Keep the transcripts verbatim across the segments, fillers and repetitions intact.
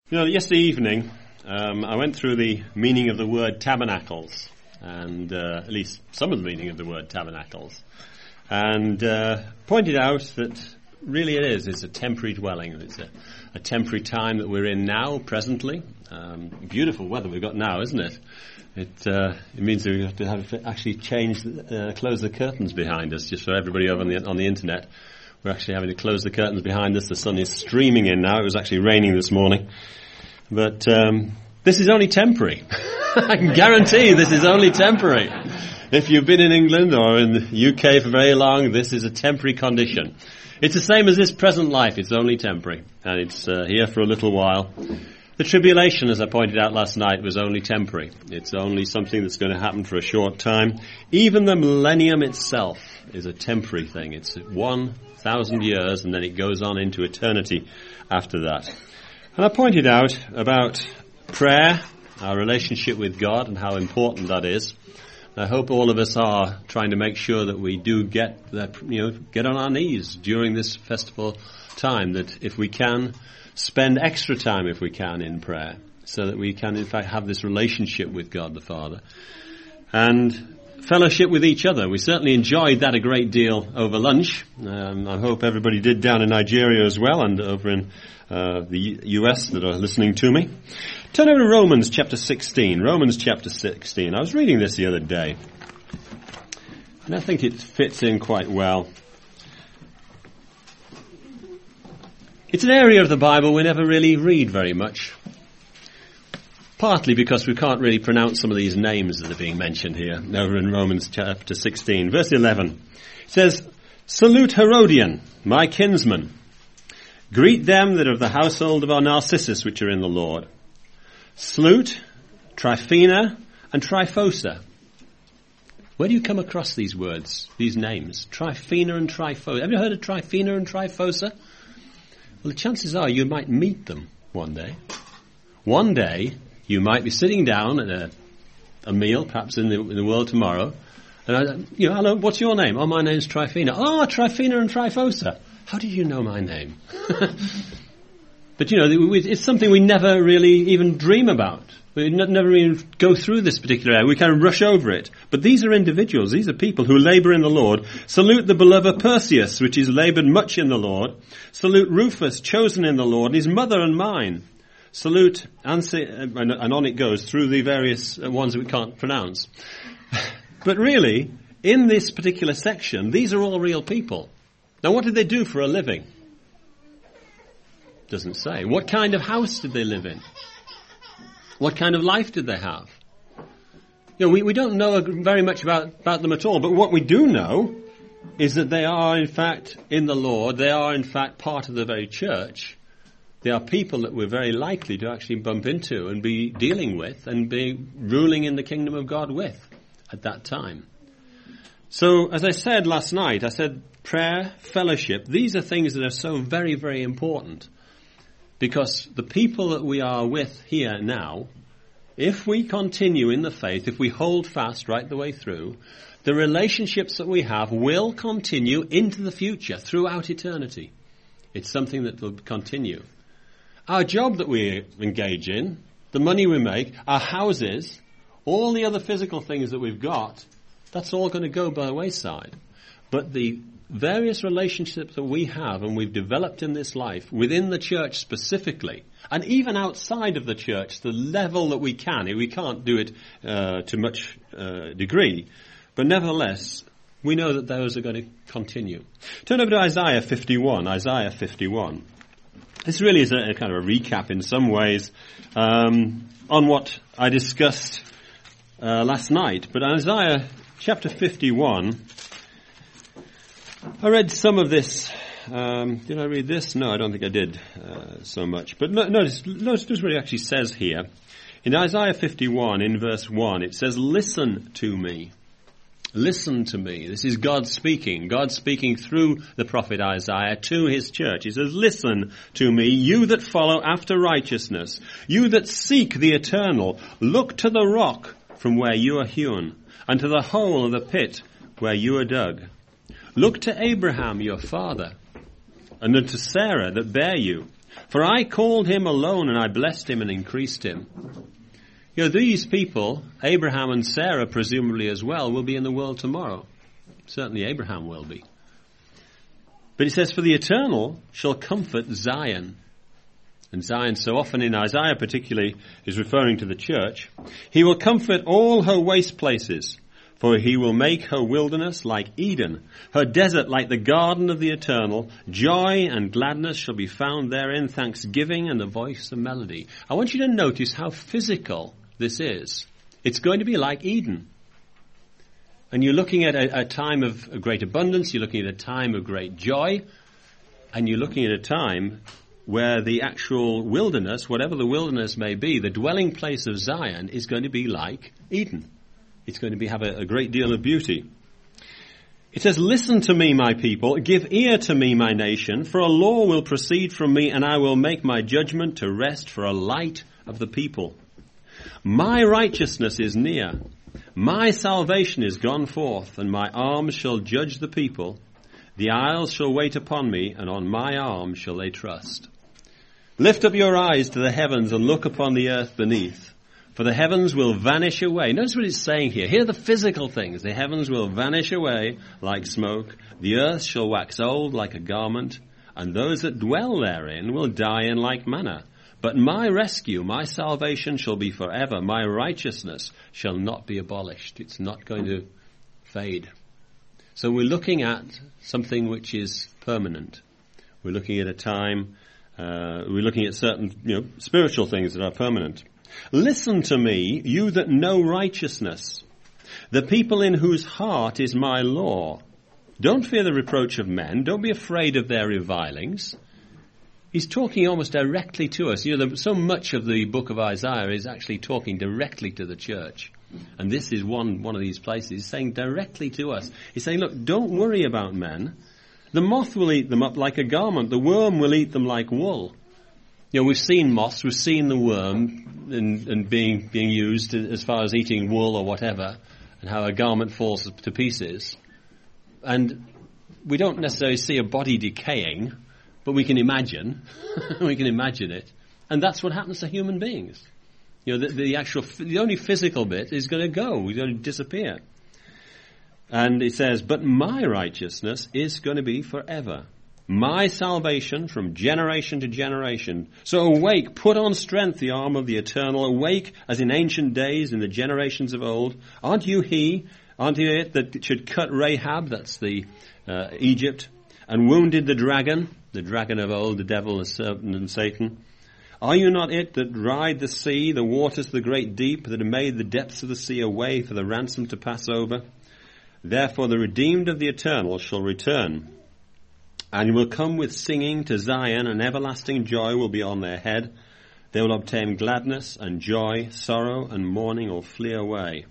You know, yesterday evening, um, I went through the meaning of the word tabernacles, and uh, at least some of the meaning of the word tabernacles, and uh, pointed out that really it is, it's a temporary dwelling. It's a, a temporary time that we're in now, presently. Um, beautiful weather we've got now, isn't it? It, uh, it means that we have to have to actually change, uh, close the curtains behind us, just for everybody over on the, on the internet. We're actually having to close the curtains behind us. The sun is streaming in now. It was actually raining this morning. But um, this is only temporary. I can guarantee this is only temporary. If you've been in England or in the U K for very long, this is a temporary condition. It's the same as this present life. It's only temporary. And it's uh, here for a little while. The tribulation, as I pointed out last night, was only temporary. It's only something that's going to happen for a short time. Even the millennium itself is a temporary thing. It's one thousand years, and then it goes on into eternity after that. And I pointed out about prayer, our relationship with God, and how important that is. I hope all of us are trying to make sure that we do get that, you know, get on our knees during this festival time, that if we can, spend extra time if we can in prayer, so that we can in fact have this relationship with God the Father. And fellowship with each other. We certainly enjoyed that a great deal over lunch. Um, I hope everybody did down in Nigeria as well, and over in uh, the U S that are listening to me. Turn over to Romans chapter sixteen. Romans chapter sixteen. I was reading this the other day, and I think it fits in quite well. It's an area of the Bible we never really read very much. Partly because we can't really pronounce some of these names that are being mentioned here, over in Romans chapter sixteen. Verse eleven. It says, "Salute Herodian, my kinsman. Greet them that are of the household of our Narcissus, which are in the Lord. Salute Tryphena and Tryphosa." Where do you come across these words, these names? Tryphena and Tryphosa. Have you heard of Tryphena and Tryphosa? Well, the chances are you might meet them one day. One day, you might be sitting down at a, a meal, perhaps in the, in the world tomorrow, and I, you know, hello, what's your name? Oh, my name's Tryphena. Oh, Tryphena and Tryphosa. How do you know my name? But, you know, it's something we never really even dream about. We never even go through this particular area. We kind of rush over it. But these are individuals. These are people who labour in the Lord. Salute the beloved Perseus, which is laboured much in the Lord. Salute Rufus, chosen in the Lord, his mother and mine. Salute, and on it goes through the various ones that we can't pronounce. But really, in this particular section, these are all real people. Now, what did they do for a living? Doesn't say. What kind of house did they live in? What kind of life did they have? You know, we, we don't know very much about, about them at all, but what we do know is that they are, in fact, in the Lord. They are, in fact, part of the very church. They are people that we're very likely to actually bump into and be dealing with and be ruling in the kingdom of God with at that time. So, as I said last night, I said prayer, fellowship, these are things that are so very, very important. Because the people that we are with here now, if we continue in the faith, if we hold fast right the way through, the relationships that we have will continue into the future, throughout eternity. It's something that will continue. Our job that we engage in, the money we make, our houses, all the other physical things that we've got, that's all going to go by the wayside. But the various relationships that we have and we've developed in this life, within the church specifically, and even outside of the church, the level that we can, we can't do it uh, to much uh, degree, but nevertheless, we know that those are going to continue. Turn over to Isaiah fifty-one, Isaiah fifty-one. This really is a, a kind of a recap in some ways um, on what I discussed uh, last night. But Isaiah chapter fifty-one, I read some of this. Um, did I read this? No, I don't think I did uh, so much. But no, notice, notice what it actually says here. In Isaiah fifty-one, in verse one, it says, "Listen to me. Listen to me." This is God speaking. God speaking through the prophet Isaiah to his church. He says, "Listen to me, you that follow after righteousness, you that seek the eternal. Look to the rock from where you are hewn, and to the hole of the pit where you are dug. Look to Abraham your father, and unto Sarah that bare you. For I called him alone, and I blessed him and increased him. You know, these people, Abraham and Sarah presumably as well, will be in the world tomorrow. Certainly Abraham will be. But it says, for the Eternal shall comfort Zion. And Zion, so often in Isaiah particularly, is referring to the church. He will comfort all her waste places, for he will make her wilderness like Eden, her desert like the garden of the Eternal. Joy and gladness shall be found therein, thanksgiving and the voice of melody. I want you to notice how physical this is. It's going to be like Eden. And you're looking at a, a time of great abundance, you're looking at a time of great joy, and you're looking at a time where the actual wilderness, whatever the wilderness may be, the dwelling place of Zion is going to be like Eden. It's going to be, have a, a great deal of beauty. It says, listen to me, my people, give ear to me, my nation, for a law will proceed from me, and I will make my judgment to rest for a light of the people. My righteousness is near. My salvation is gone forth, and my arm shall judge the people. The isles shall wait upon me, and on my arm shall they trust. Lift up your eyes to the heavens and look upon the earth beneath, for the heavens will vanish away. Notice what it's saying here. Here are the physical things. The heavens will vanish away like smoke. The earth shall wax old like a garment, and those that dwell therein will die in like manner. But my rescue, my salvation shall be forever. My righteousness shall not be abolished. It's not going to fade. So we're looking at something which is permanent. We're looking at a time, uh, we're looking at certain, you know, spiritual things that are permanent. Listen to me, you that know righteousness, the people in whose heart is my law. Don't fear the reproach of men. Don't be afraid of their revilings. He's talking almost directly to us. You know, so much of the book of Isaiah is actually talking directly to the church. And this is one, one of these places. He's saying directly to us. He's saying, look, don't worry about men. The moth will eat them up like a garment. The worm will eat them like wool. You know, we've seen moths, we've seen the worm and, and being, being used as far as eating wool or whatever, and how a garment falls to pieces. And we don't necessarily see a body decaying, but we can imagine, we can imagine it. And that's what happens to human beings. You know, the, the actual, the only physical bit is going to go, it's going to disappear. And it says, but my righteousness is going to be forever. My salvation from generation to generation. So awake, put on strength the arm of the Eternal. Awake as in ancient days, in the generations of old. Aren't you he? Aren't you it that should cut Rahab, that's the uh, Egypt, and wounded the dragon, the dragon of old, the devil, the serpent, and Satan? Are you not it that ride the sea, the waters of the great deep, that have made the depths of the sea a way for the ransom to pass over? Therefore the redeemed of the Eternal shall return, and will come with singing to Zion, and everlasting joy will be on their head. They will obtain gladness and joy, sorrow and mourning will flee away.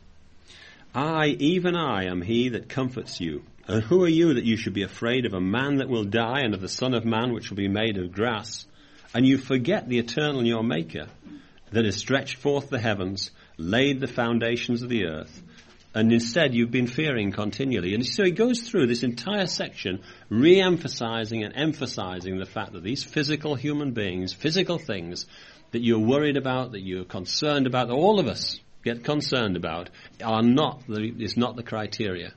I, even I, am he that comforts you. And who are you that you should be afraid of a man that will die, and of the Son of Man which will be made of grass? And you forget the Eternal your Maker, that has stretched forth the heavens, laid the foundations of the earth, and instead you've been fearing continually. And so he goes through this entire section, re-emphasizing and emphasizing the fact that these physical human beings, physical things that you're worried about, that you're concerned about, that all of us get concerned about, are not the, is not the criteria.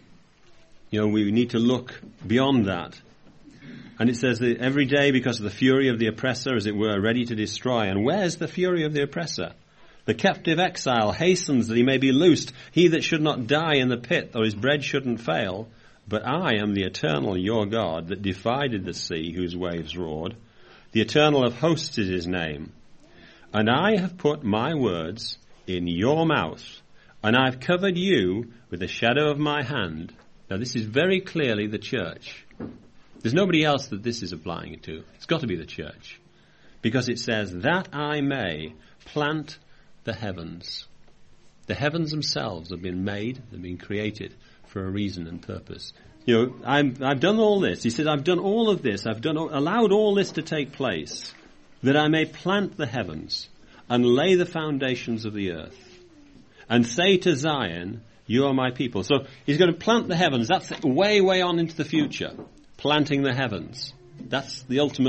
You know, we need to look beyond that. And it says that every day, because of the fury of the oppressor, as it were, ready to destroy. And where's the fury of the oppressor? The captive exile hastens that he may be loosed, he that should not die in the pit, though his bread shouldn't fail. But I am the Eternal your God, that divided the sea, whose waves roared. The Eternal of hosts is his name. And I have put my words in your mouth, and I have covered you with the shadow of my hand. Now this is very clearly the church. There's nobody else that this is applying it to. It's got to be the church. Because it says, that I may plant the heavens. The heavens themselves have been made, they've been created for a reason and purpose. You know, I'm, I've done all this. He says, I've done all of this. I've done, allowed all this to take place, that I may plant the heavens and lay the foundations of the earth, and say to Zion, you are my people. So he's going to plant the heavens. That's way, way on into the future. Planting the heavens. That's the ultimate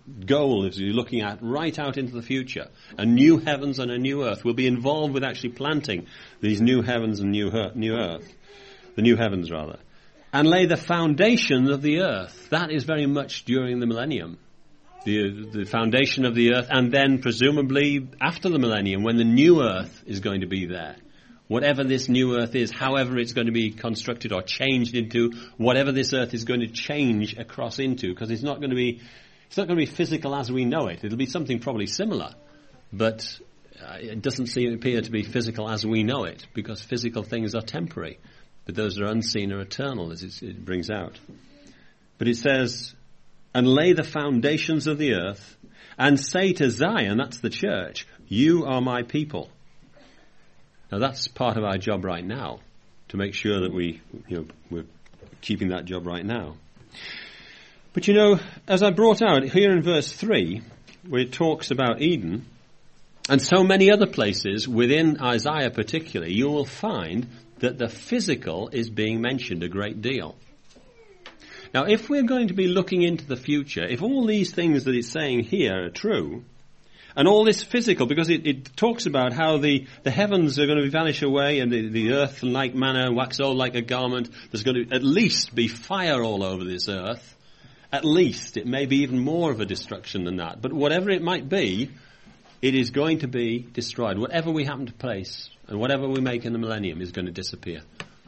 goal is you're looking at right out into the future. A new heavens and a new earth. We'll be involved with actually planting these new heavens and new, her- new earth. The new heavens, rather. And lay the foundation of the earth. That is very much during the millennium. The, the foundation of the earth, and then presumably after the millennium, when the new earth is going to be there. Whatever this new earth is, however it's going to be constructed or changed into, whatever this earth is going to change across into, because it's not going to be, it's not going to be physical as we know it. It'll be something probably similar, but uh, it doesn't seem appear to be physical as we know it, because physical things are temporary, but those that are unseen are eternal, as it brings out. But it says, and lay the foundations of the earth, and say to Zion, that's the church, you are my people. Now that's part of our job right now, to make sure that we, you know, we're keeping that job right now. But you know, as I brought out here in verse three, where it talks about Eden, and so many other places within Isaiah particularly, you will find that the physical is being mentioned a great deal. Now if we're going to be looking into the future, if all these things that it's saying here are true, and all this physical, because it, it talks about how the, the heavens are going to vanish away and the, the earth in like manner, wax old like a garment. There's going to at least be fire all over this earth. At least. It may be even more of a destruction than that. But whatever it might be, it is going to be destroyed. Whatever we happen to place and whatever we make in the millennium is going to disappear.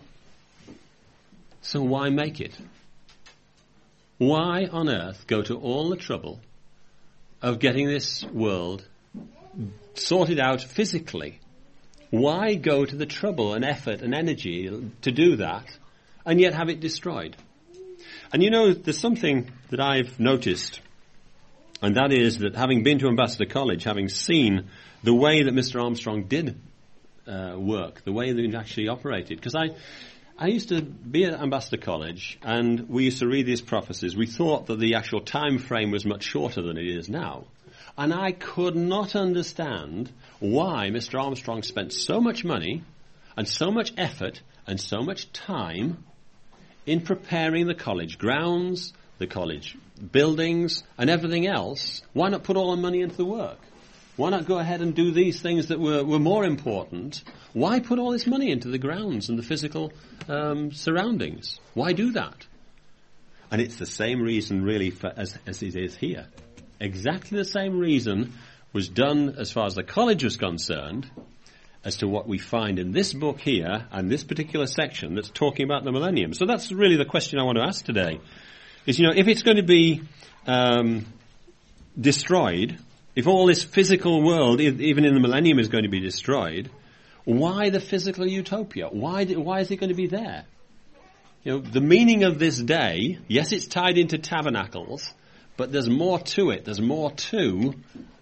So why make it? Why on earth go to all the trouble of getting this world sorted out physically? Why go to the trouble and effort and energy to do that and yet have it destroyed? And you know, there's something that I've noticed, and that is that having been to Ambassador College, having seen the way that Mister Armstrong did uh, work, the way that he actually operated, because I I used to be at Ambassador College, and we used to read these prophecies. We thought that the actual time frame was much shorter than it is now. And I could not understand why Mister Armstrong spent so much money and so much effort and so much time in preparing the college grounds, the college buildings, and everything else. Why not put all the money into the work? Why not go ahead and do these things that were, were more important? Why put all this money into the grounds and the physical um, surroundings? Why do that? And it's the same reason, really, for, as, as it is here. Exactly the same reason was done as far as the college was concerned as to what we find in this book here and this particular section that's talking about the millennium. So that's really the question I want to ask today. Is, you know, if it's going to be um, destroyed, if all this physical world, even in the millennium, is going to be destroyed, why the physical utopia? Why, why is it going to be there? You know, the meaning of this day, yes, it's tied into tabernacles, but there's more to it. There's more to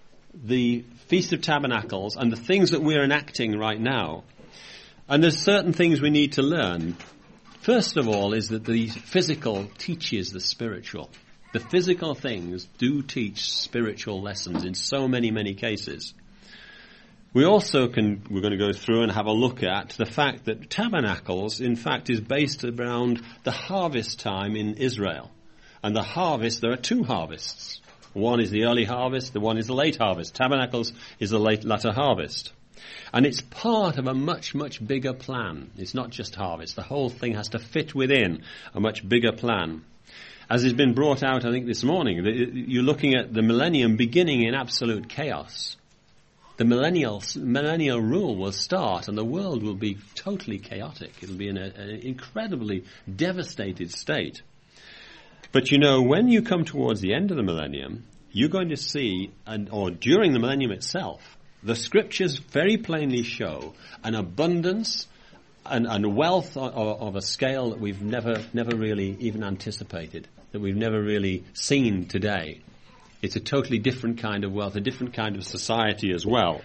the Feast of Tabernacles and the things that we're enacting right now. And there's certain things we need to learn. First of all is that the physical teaches the spiritual. The physical things do teach spiritual lessons in so many, many cases. We also can, we're going to go through and have a look at the fact that tabernacles, in fact, is based around the harvest time in Israel. And the harvest, there are two harvests. One is the early harvest, the one is the late harvest. Tabernacles is the late, latter harvest. And it's part of a much, much bigger plan. It's not just harvest. The whole thing has to fit within a much bigger plan. As has been brought out, I think, this morning, you're looking at the millennium beginning in absolute chaos. The millennial, millennial rule will start and the world will be totally chaotic. It'll be in a, an incredibly devastated state. But you know, when you come towards the end of the millennium, you're going to see, and, or during the millennium itself, the scriptures very plainly show an abundance and, and wealth of, of a scale that we've never, never really even anticipated, that we've never really seen today. It's a totally different kind of wealth, a different kind of society as well.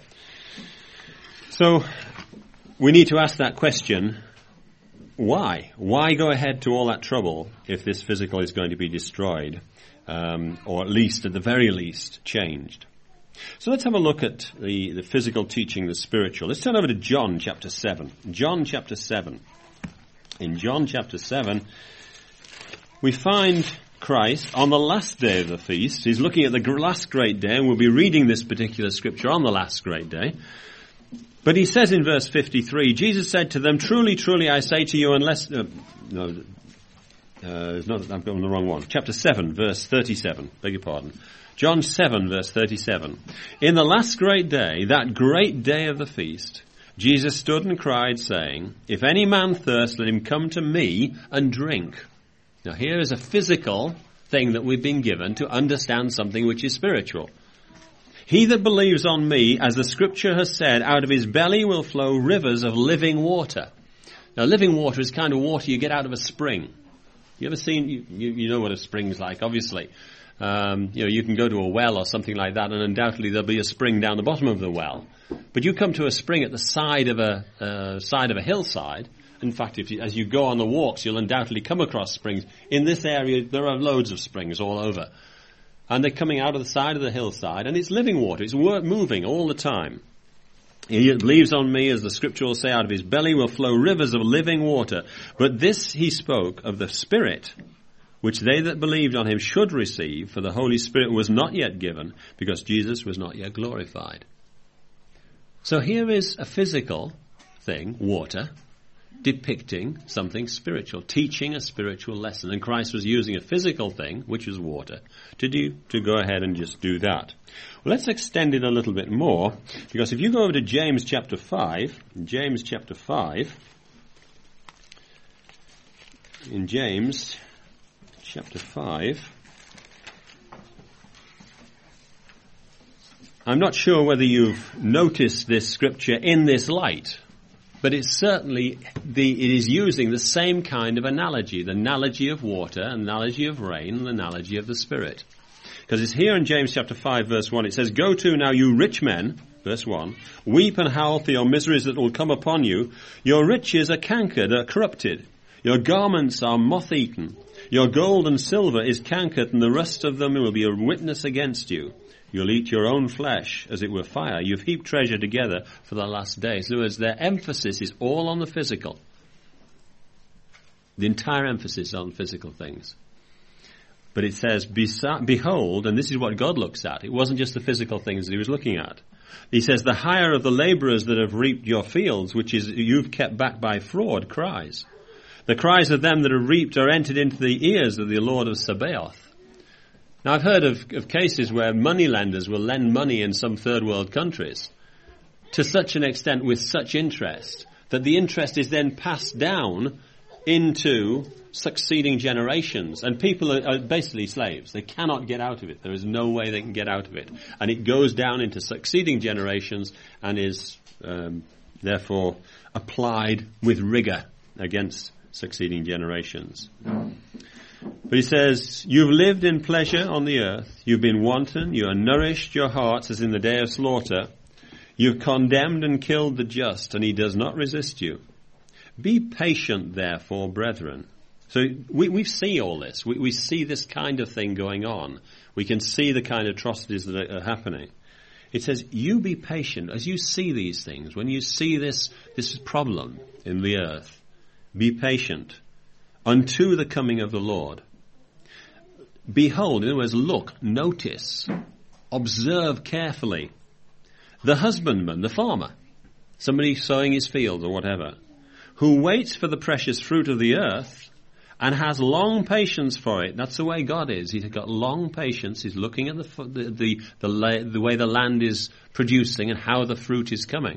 So we need to ask that question, why? Why go ahead to all that trouble if this physical is going to be destroyed, um, or at least, at the very least, changed? So let's have a look at the, the physical teaching, the spiritual. Let's turn over to John chapter seven. John chapter seven. In John chapter seven, we find Christ on the last day of the feast. He's looking at the last great day, and we'll be reading this particular scripture on the last great day. But he says in verse fifty-three, Jesus said to them, "Truly, truly, I say to you, unless..." Uh, no, uh, it's not, I've gone the wrong one. Chapter seven, verse thirty-seven. Beg your pardon. John seven, verse thirty-seven. "In the last great day, that great day of the feast, Jesus stood and cried, saying, 'If any man thirst, let him come to me and drink.'" Now here is a physical thing that we've been given to understand something which is spiritual. "He that believes on me, as the scripture has said, out of his belly will flow rivers of living water." Now living water is kind of water you get out of a spring. You ever seen, you, you, you know what a spring's like, obviously. Um, you know, you can go to a well or something like that, and undoubtedly there'll be a spring down the bottom of the well. But you come to a spring at the side of a uh, side of a hillside. In fact, if you, as you go on the walks, you'll undoubtedly come across springs. In this area, there are loads of springs all over. And they're coming out of the side of the hillside, and it's living water. It's moving all the time. "He that believes on me, as the scripture will say, out of his belly will flow rivers of living water. But this he spoke of the Spirit, which they that believed on him should receive, for the Holy Spirit was not yet given, because Jesus was not yet glorified." So here is a physical thing, water, depicting something spiritual, teaching a spiritual lesson. And Christ was using a physical thing, which is water, to do, to go ahead and just do that. Well, let's extend it a little bit more, because if you go over to James chapter five, James chapter five, in James chapter five, I'm not sure whether you've noticed this scripture in this light, but it's certainly, the, it is using the same kind of analogy, the analogy of water, analogy of rain, and the analogy of the Spirit. Because it's here in James chapter five, verse one, it says, "Go to now, you rich men," verse one, "weep and howl for your miseries that will come upon you. Your riches are cankered, are corrupted. Your garments are moth-eaten. Your gold and silver is cankered, and the rust of them will be a witness against you. You'll eat your own flesh, as it were fire. You've heaped treasure together for the last days." In other words, their emphasis is all on the physical. The entire emphasis is on physical things. But it says, "Behold," and this is what God looks at. It wasn't just the physical things that he was looking at. He says, "The hire of the laborers that have reaped your fields, which is you've kept back by fraud, cries. The cries of them that have reaped are entered into the ears of the Lord of Sabaoth." Now, I've heard of, of cases where moneylenders will lend money in some third world countries to such an extent with such interest that the interest is then passed down into succeeding generations. And people are, are basically slaves. They cannot get out of it. There is no way they can get out of it. And it goes down into succeeding generations and is um, therefore applied with rigor against succeeding generations. But he says, "You've lived in pleasure on the earth. You've been wanton. You have nourished your hearts as in the day of slaughter. You've condemned and killed the just, and he does not resist you. Be patient, therefore, brethren." So we, we see all this. We, we see this kind of thing going on. We can see the kind of atrocities that are, are happening. It says, you be patient as you see these things. When you see this, this problem in the earth, be patient unto the coming of the Lord. Behold, in other words, look, notice, observe carefully. The husbandman, the farmer, somebody sowing his field or whatever, who waits for the precious fruit of the earth and has long patience for it. That's the way God is. He's got long patience. He's looking at the the the, the, the way the land is producing and how the fruit is coming.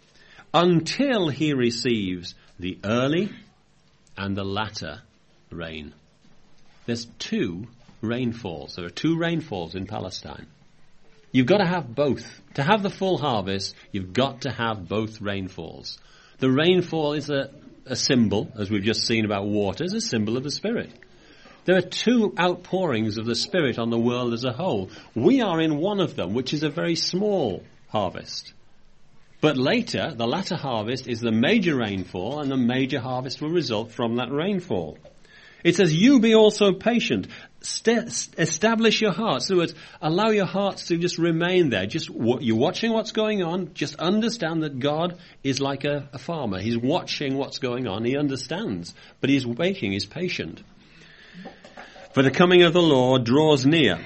Until he receives the early and the latter rain. There's two rainfalls. There are two rainfalls in Palestine. You've got to have both. To have the full harvest, you've got to have both rainfalls. The rainfall is a, a symbol, as we've just seen about water, is a symbol of the Spirit. There are two outpourings of the Spirit on the world as a whole. We are in one of them, which is a very small harvest. But later, the latter harvest is the major rainfall, and the major harvest will result from that rainfall. It says, you be also patient. St- establish your hearts. In other words, allow your hearts to just remain there. Just w- you're watching what's going on. Just understand that God is like a, a farmer. He's watching what's going on. He understands. But he's waiting. He's patient. For the coming of the Lord draws near.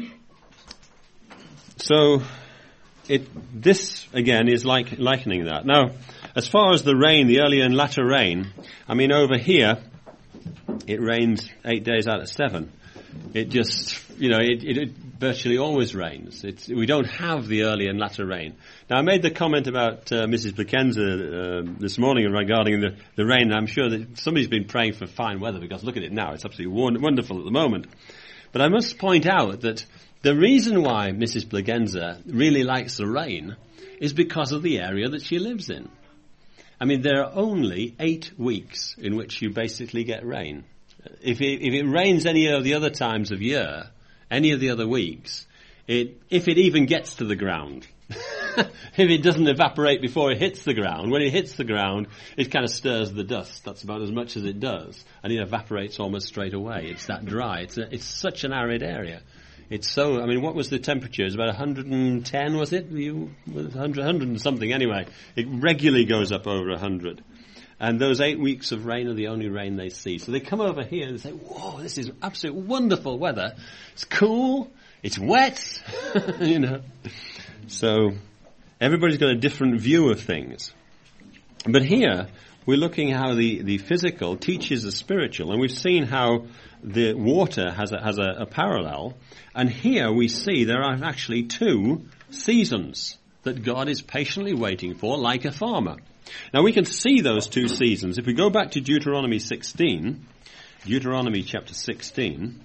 So, it, this, again, is like likening that. Now, as far as the rain, the earlier and latter rain, I mean, over here, it rains eight days out of seven. It just, you know, it, it, it virtually always rains. It's, we don't have the early and latter rain. Now, I made the comment about uh, Missus Placenza uh, this morning regarding the, the rain. And I'm sure that somebody's been praying for fine weather, because look at it now. It's absolutely wonderful at the moment. But I must point out that the reason why Missus Placenza really likes the rain is because of the area that she lives in. I mean, there are only eight weeks in which you basically get rain. If it, if it rains any of the other times of year, any of the other weeks, it, if it even gets to the ground, if it doesn't evaporate before it hits the ground, when it hits the ground, it kind of stirs the dust. That's about as much as it does. And it evaporates almost straight away. It's that dry. It's, a, it's such an arid area. It's so, I mean, what was the temperature? It's about one hundred ten, was it? You, one hundred, one hundred and something anyway. It regularly goes up over one hundred. And those eight weeks of rain are the only rain they see. So they come over here and say, whoa, this is absolute wonderful weather. It's cool. It's wet. You know. So everybody's got a different view of things. But here, we're looking how the, the physical teaches the spiritual. And we've seen how the water has a, has a, a parallel. And here we see there are actually two seasons that God is patiently waiting for, like a farmer. Now we can see those two seasons. If we go back to Deuteronomy sixteen, Deuteronomy chapter sixteen,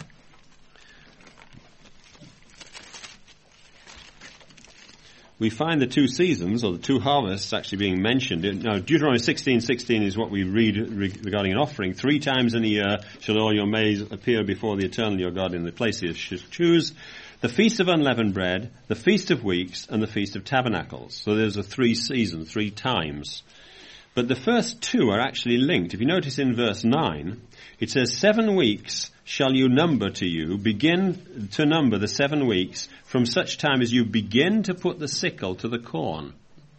we find the two seasons, or the two harvests, actually being mentioned. Now, Deuteronomy sixteen sixteen is what we read regarding an offering. Three times in a year shall all your maize appear before the Eternal your God in the place you shall choose. The Feast of Unleavened Bread, the Feast of Weeks, and the Feast of Tabernacles. So there's a three seasons, three times. But the first two are actually linked. If you notice in verse nine, it says, seven weeks shall you number to you, begin to number the seven weeks from such time as you begin to put the sickle to the corn.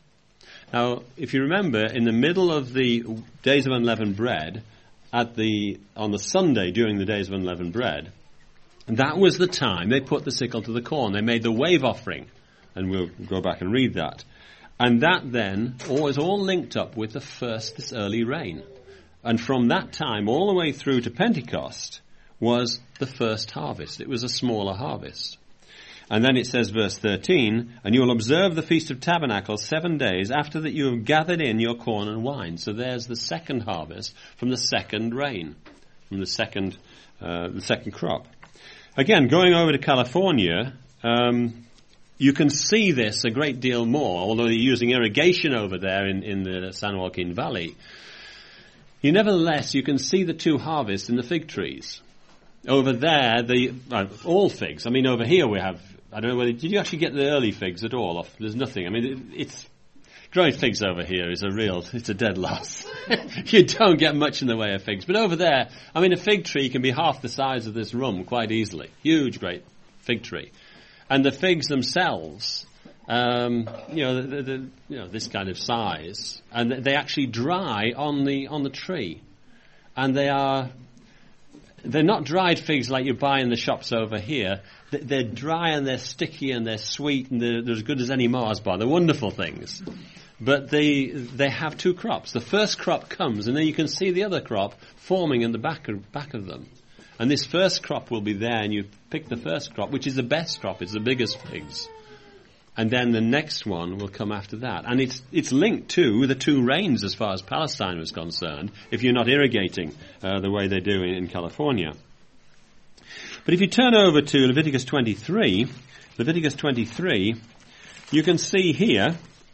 Now, if you remember, in the middle of the Days of Unleavened Bread, at the on the Sunday during the Days of Unleavened Bread, that was the time they put the sickle to the corn. They made the wave offering. And we'll go back and read that. And that then all is all linked up with the first, this early rain. And from that time all the way through to Pentecost was the first harvest. It was a smaller harvest. And then it says, verse thirteen, and you will observe the Feast of Tabernacles seven days after that you have gathered in your corn and wine. So there's the second harvest from the second rain, from the second, uh, the second crop. Again, going over to California, um, you can see this a great deal more, although they're using irrigation over there in, in the San Joaquin Valley. You nevertheless, you can see the two harvests in the fig trees. Over there, the uh, all figs. I mean, over here we have, I don't know whether, did you actually get the early figs at all? Off, there's nothing. I mean, it, it's, growing figs over here is a real, it's a dead loss. You don't get much in the way of figs. But over there, I mean, a fig tree can be half the size of this room quite easily. Huge, great fig tree. And the figs themselves, um, you know, the, the, you know, this kind of size, and they actually dry on the on the tree, and they are, they're not dried figs like you buy in the shops over here. They're dry and they're sticky and they're sweet and they're, they're as good as any Mars bar. They're wonderful things. But they they have two crops. The first crop comes and then you can see the other crop forming in the back of, back of them. And this first crop will be there and you pick the first crop, which is the best crop. It's the biggest figs. And then the next one will come after that. And it's it's linked to the two rains as far as Palestine was concerned, if you're not irrigating uh, the way they do in, in California. But if you turn over to Leviticus twenty-three, Leviticus twenty-three, you can see here,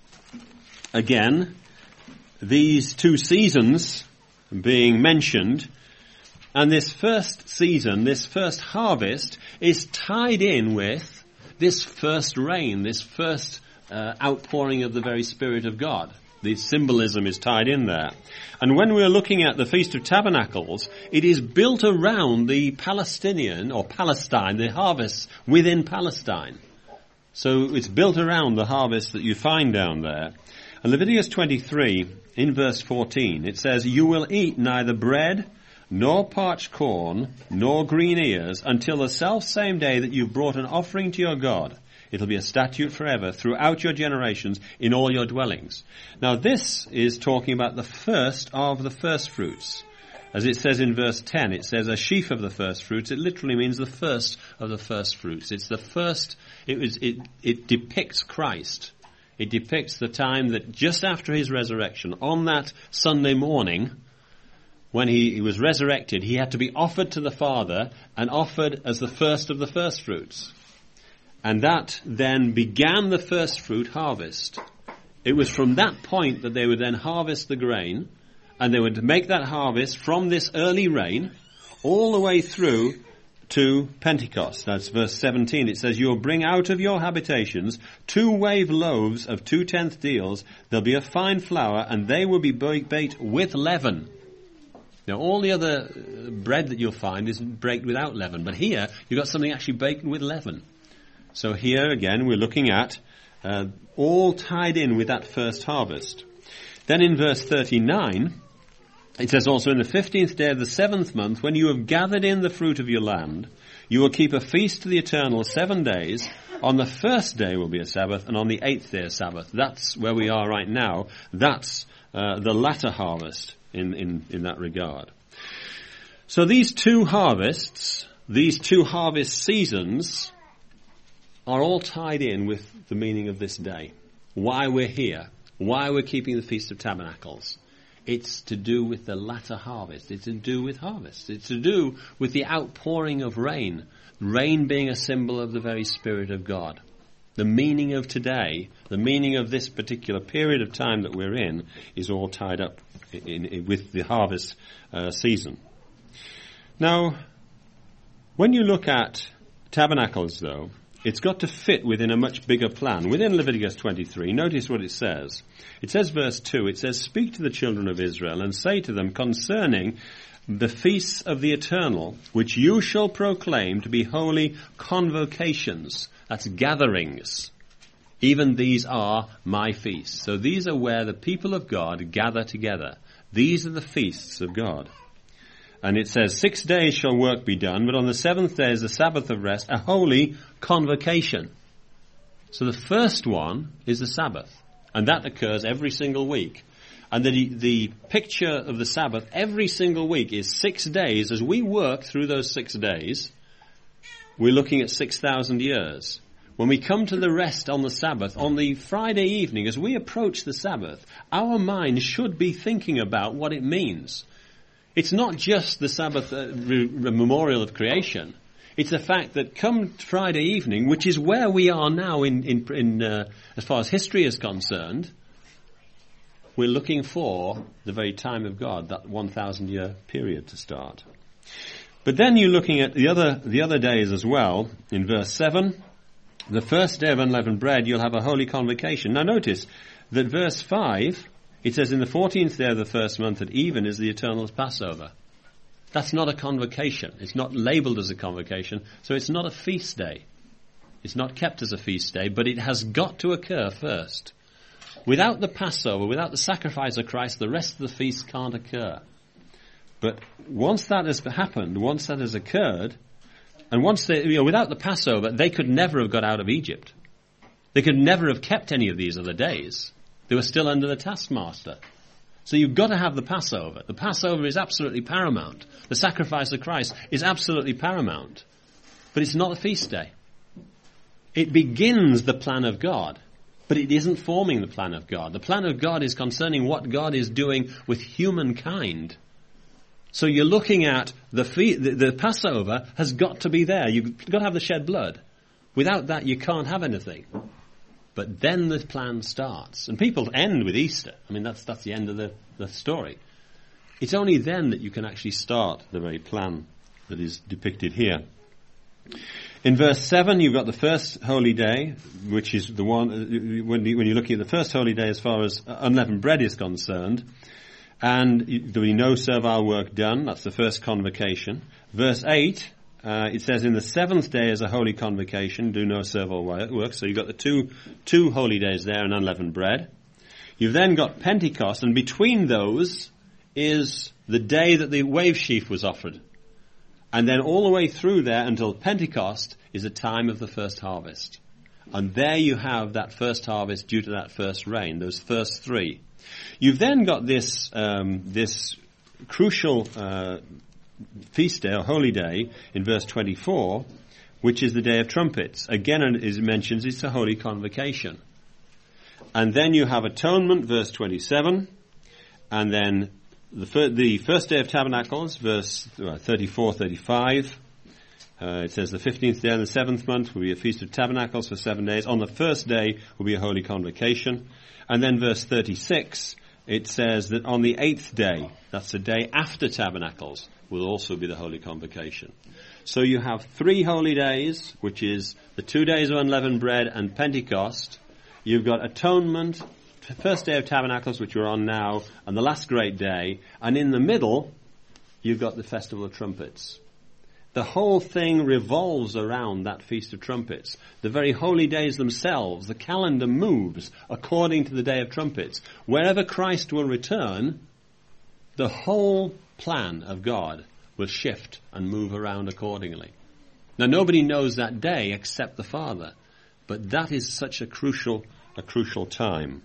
again, these two seasons being mentioned. And this first season, this first harvest, is tied in with this first rain, this first uh, outpouring of the very Spirit of God. The symbolism is tied in there. And when we're looking at the Feast of Tabernacles, it is built around the Palestinian, or Palestine, the harvests within Palestine. So it's built around the harvest that you find down there. And Leviticus twenty-three, in verse fourteen, it says, you will eat neither bread nor parched corn, nor green ears, until the self-same day that you've brought an offering to your God. It'll be a statute forever throughout your generations in all your dwellings. Now this is talking about the first of the first fruits. As it says in verse ten, it says a sheaf of the first fruits. It literally means the first of the first fruits. It's the first, it was, it, it depicts Christ. It depicts the time that just after his resurrection, on that Sunday morning, when he, he was resurrected, he had to be offered to the Father and offered as the first of the first fruits. And that then began the first fruit harvest. It was from that point that they would then harvest the grain, and they would make that harvest from this early rain all the way through to Pentecost. That's verse seventeen. It says, you'll bring out of your habitations two wave loaves of two-tenth deals. There'll be a fine flour, and they will be baked with leaven. Now, all the other bread that you'll find is baked without leaven, but here you've got something actually baked with leaven. So here again we're looking at uh, all tied in with that first harvest. Then in verse thirty-nine, it says also, in the fifteenth day of the seventh month, when you have gathered in the fruit of your land, you will keep a feast to the Eternal seven days. On the first day will be a Sabbath, and on the eighth day a Sabbath. That's where we are right now. That's uh, the latter harvest in, in, in that regard. So these two harvests, these two harvest seasons, are all tied in with the meaning of this day. Why we're here. Why we're keeping the Feast of Tabernacles. It's to do with the latter harvest. It's to do with harvest. It's to do with the outpouring of rain. Rain being a symbol of the very Spirit of God. The meaning of today, the meaning of this particular period of time that we're in, is all tied up in, in, with the harvest uh, season. Now, when you look at tabernacles, though, it's got to fit within a much bigger plan. Within Leviticus twenty-three, notice what it says. It says, verse two, it says, speak to the children of Israel and say to them concerning the feasts of the Eternal, which you shall proclaim to be holy convocations. That's gatherings. Even these are my feasts. So these are where the people of God gather together. These are the feasts of God. And it says, six days shall work be done, but on the seventh day is the Sabbath of rest, a holy convocation. So the first one is the Sabbath, and that occurs every single week. And the, the picture of the Sabbath every single week is six days. As we work through those six days, we're looking at six thousand years. When we come to the rest on the Sabbath, on the Friday evening, as we approach the Sabbath, our mind should be thinking about what it means. It's not just the Sabbath uh, re- memorial of creation. It's the fact that come Friday evening, which is where we are now in, in, in uh, as far as history is concerned, we're looking for the very time of God, that one thousand year period to start. But then you're looking at the other, the other days as well. In verse seven, the first day of unleavened bread, you'll have a holy convocation. Now notice that verse five, it says, in the fourteenth day of the first month at even is the Eternal's Passover. That's not a convocation. It's not labeled as a convocation, so it's not a feast day. It's not kept as a feast day, but it has got to occur first. Without the Passover, without the sacrifice of Christ, the rest of the feast can't occur. But once that has happened, once that has occurred, and once they, you know, without the Passover, they could never have got out of Egypt. They could never have kept any of these other days. They were still under the taskmaster. So you've got to have the Passover. The Passover is absolutely paramount. The sacrifice of Christ is absolutely paramount. But it's not a feast day. It begins the plan of God, but it isn't forming the plan of God. The plan of God is concerning what God is doing with humankind. So you're looking at the, fe- the, the Passover has got to be there. You've got to have the shed blood. Without that, you can't have anything. But then the plan starts. And people end with Easter. I mean, that's that's the end of the, the story. It's only then that you can actually start the very plan that is depicted here. In verse seven, you've got the first holy day, which is the one, when, you, when you're looking at the first holy day as far as unleavened bread is concerned, and there will be no servile work done. That's the first convocation. Verse eight, Uh, it says, in the seventh day is a holy convocation, do no servile work. So you've got the two, two holy days there and unleavened bread. You've then got Pentecost, and between those is the day that the wave sheaf was offered. And then all the way through there until Pentecost is a time of the first harvest. And there you have that first harvest due to that first rain, those first three. You've then got this um, this crucial uh, feast day or holy day in verse twenty-four, which is the Day of Trumpets. Again, it mentions it's a holy convocation. And then you have atonement, verse twenty-seven, and then the, fir- the first day of tabernacles, verse thirty-four, thirty-five. Uh, it says the fifteenth day of the seventh month will be a feast of tabernacles for seven days. On the first day will be a holy convocation. And then verse thirty-six, it says that on the eighth day, that's the day after tabernacles, will also be the holy convocation. So you have three holy days, which is the two days of unleavened bread and Pentecost. You've got atonement, first day of tabernacles, which we're on now, and the last great day. And in the middle, you've got the Festival of Trumpets. The whole thing revolves around that Feast of Trumpets. The very holy days themselves, the calendar moves according to the Day of Trumpets. Wherever Christ will return, the whole plan of God will shift and move around accordingly. Now, nobody knows that day except the Father, but that is such a crucial, a crucial time.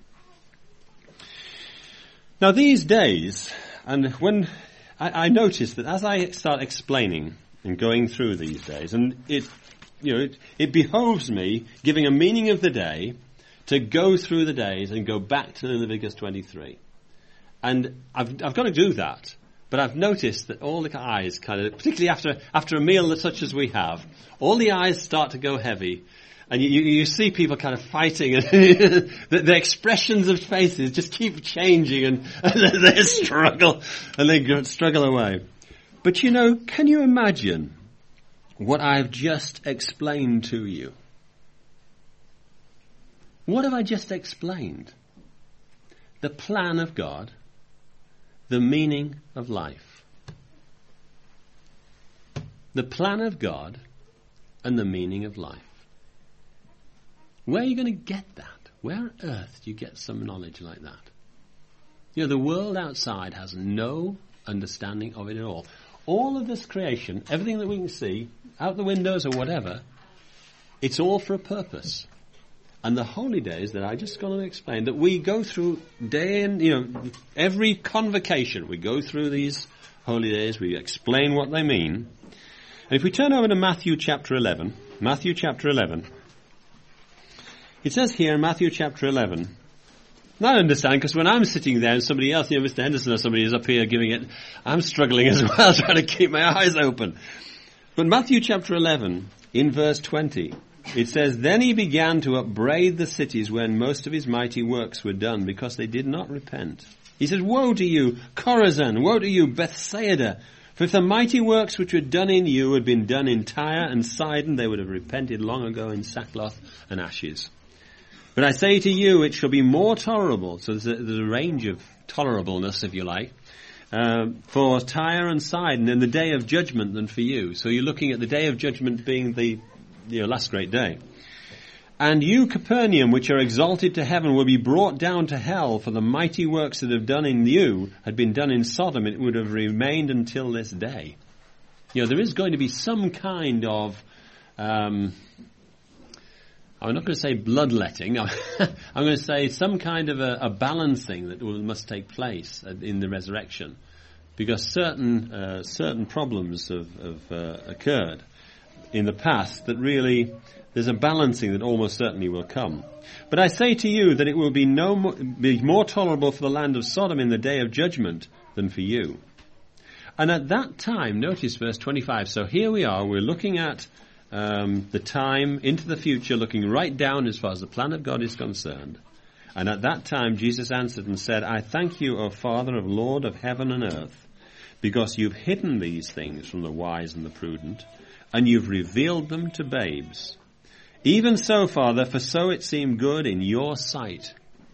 Now, these days, and when I, I notice that as I start explaining and going through these days, and it, you know, it, it behoves me, giving a meaning of the day, to go through the days and go back to Leviticus twenty-three. And I've, I've got to do that, but I've noticed that all the eyes kind of, particularly after after a meal such as we have, all the eyes start to go heavy, and you, you see people kind of fighting, and the, the expressions of faces just keep changing, and, and they struggle, and they go, struggle away. But you know, can you imagine what I've just explained to you? What have I just explained? The plan of God, the meaning of life. The plan of God and the meaning of life. Where are you going to get that? Where on earth do you get some knowledge like that? You know, the world outside has no understanding of it at all. All of this creation, everything that we can see, out the windows or whatever, it's all for a purpose. And the holy days that I just going to explain, that we go through day and, you know, every convocation, we go through these holy days, we explain what they mean. And if we turn over to Matthew chapter eleven, Matthew chapter eleven, it says here in Matthew chapter eleven, and I understand, because when I'm sitting there and somebody else, you know, Mister Henderson or somebody is up here giving it, I'm struggling as well, trying to keep my eyes open. But Matthew chapter eleven, in verse twenty, it says, "Then he began to upbraid the cities when most of his mighty works were done, because they did not repent. He says, Woe to you, Chorazin! Woe to you, Bethsaida! For if the mighty works which were done in you had been done in Tyre and Sidon, they would have repented long ago in sackcloth and ashes. But I say to you, it shall be more tolerable," so there's a, there's a range of tolerableness, if you like, um, "for Tyre and Sidon in the day of judgment than for you." So you're looking at the day of judgment being the, the last great day. "And you, Capernaum, which are exalted to heaven, will be brought down to hell, for the mighty works that have done in you had been done in Sodom, it would have remained until this day." You know, there is going to be some kind of, um, I'm not going to say bloodletting, I'm going to say some kind of a, a balancing that will, must take place in the resurrection, because certain uh, certain problems have, have uh, occurred in the past that really, there's a balancing that almost certainly will come. "But I say to you that it will be no more, be more tolerable for the land of Sodom in the day of judgment than for you." And at that time, notice verse twenty-five, so here we are, we're looking at um, the time into the future, looking right down as far as the plan of God is concerned. "And at that time Jesus answered and said, I thank you, O Father, of Lord of heaven and earth, because you've hidden these things from the wise and the prudent, and you've revealed them to babes. Even so, Father, for so it seemed good in your sight.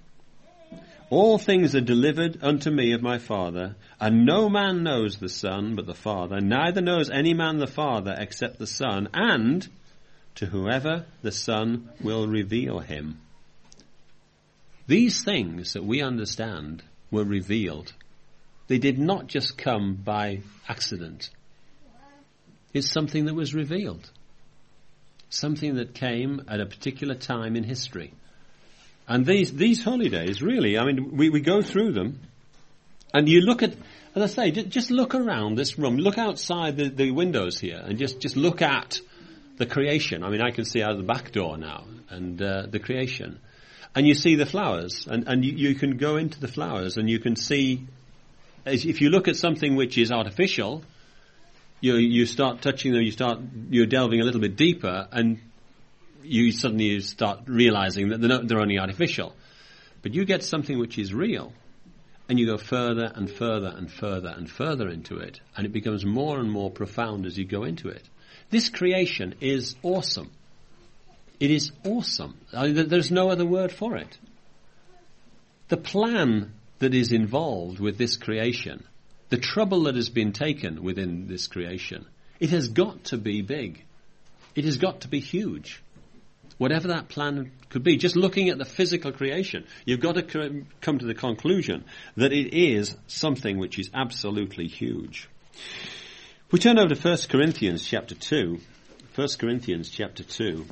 All things are delivered unto me of my Father, and no man knows the Son but the Father, neither knows any man the Father except the Son, and to whoever the Son will reveal him." These things that we understand were revealed they did not just come by accident. It's something that was revealed. Something that came at a particular time in history. And these, these holy days, really, I mean, we, we go through them, and you look at, as I say, just, just look around this room, look outside the, the windows here, and just, just look at the creation. I mean, I can see out of the back door now, and uh, the creation. And you see the flowers, and, and you, you can go into the flowers, and you can see, as if you look at something which is artificial, you you start touching them, you start, you're delving a little bit deeper, and you suddenly start realizing that they're, not, they're only artificial. But you get something which is real, and you go further and further and further and further into it, and it becomes more and more profound as you go into it. This creation is awesome. It is awesome. I mean, there's no other word for it. The plan that is involved with this creation, the trouble that has been taken within this creation, it has got to be big. It has got to be huge. Whatever that plan could be, just looking at the physical creation, you've got to come to the conclusion that it is something which is absolutely huge. If we turn over to First Corinthians chapter two, First Corinthians chapter two.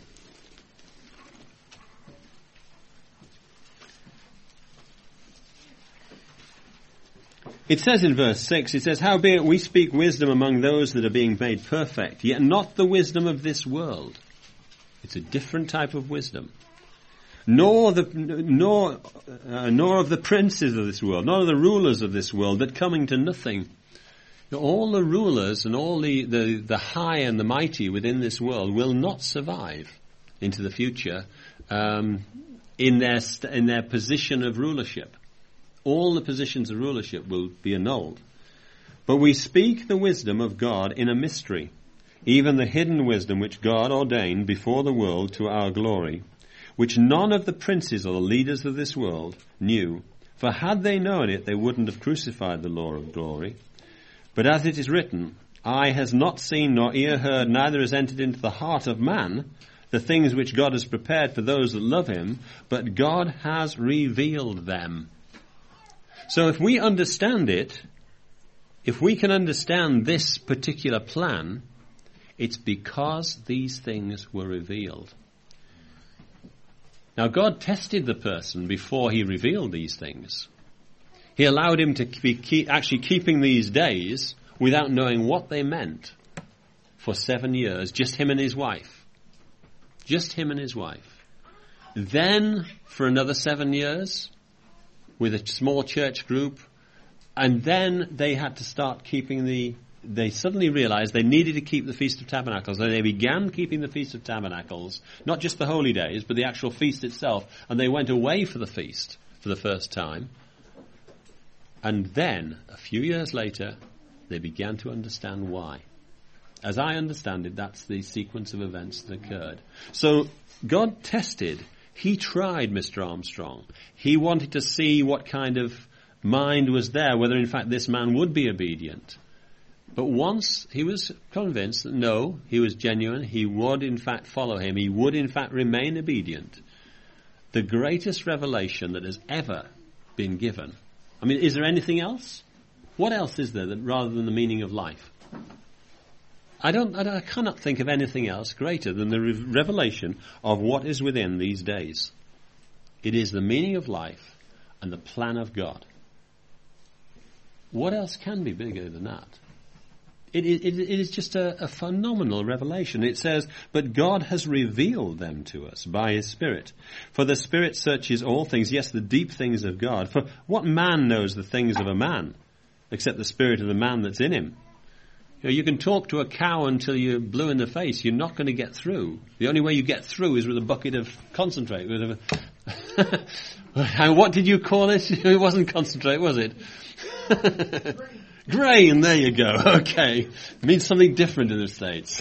It says in verse six, it says, "Howbeit we speak wisdom among those that are being made perfect, yet not the wisdom of this world." It's a different type of wisdom. Nor the nor uh, nor of the princes of this world, nor of the rulers of this world, that coming to nothing. All the rulers and all the, the, the high and the mighty within this world will not survive into the future um, in their st- in their position of rulership. All the positions of rulership will be annulled. But we speak the wisdom of God in a mystery, even the hidden wisdom which God ordained before the world to our glory, which none of the princes or the leaders of this world knew. For had they known it, they wouldn't have crucified the Lord of glory. But as it is written, "Eye has not seen nor ear heard, neither has entered into the heart of man the things which God has prepared for those that love him, but God has revealed them." So if we understand it, if we can understand this particular plan, it's because these things were revealed. Now, God tested the person before he revealed these things. He allowed him to be keep, actually keeping these days without knowing what they meant for seven years, just him and his wife. Just him and his wife. Then, for another seven years, with a small church group, and then they had to start keeping the, they suddenly realized they needed to keep the Feast of Tabernacles, and they began keeping the Feast of Tabernacles, not just the holy days, but the actual feast itself, and they went away for the feast for the first time. And then, a few years later, they began to understand why. As I understand it, that's the sequence of events that occurred. So, God tested, he tried Mister Armstrong. He wanted to see what kind of mind was there, whether in fact this man would be obedient. But once he was convinced that no, he was genuine, he would in fact follow him, he would in fact remain obedient, the greatest revelation that has ever been given. I mean, is there anything else? What else is there that, rather than the meaning of life? I don't, I don't, I cannot think of anything else greater than the re- revelation of what is within these days. It is the meaning of life and the plan of God. What else can be bigger than that? It, it, it is just a, a phenomenal revelation. It says, "But God has revealed them to us by his Spirit. For the Spirit searches all things, yes, the deep things of God. For what man knows the things of a man, except the spirit of the man that's in him?" You know, you can talk to a cow until you're blue in the face. You're not going to get through. The only way you get through is with a bucket of concentrate. With a and what did you call it? It wasn't concentrate, was it? Grain, there you go. Okay. It means something different in the States.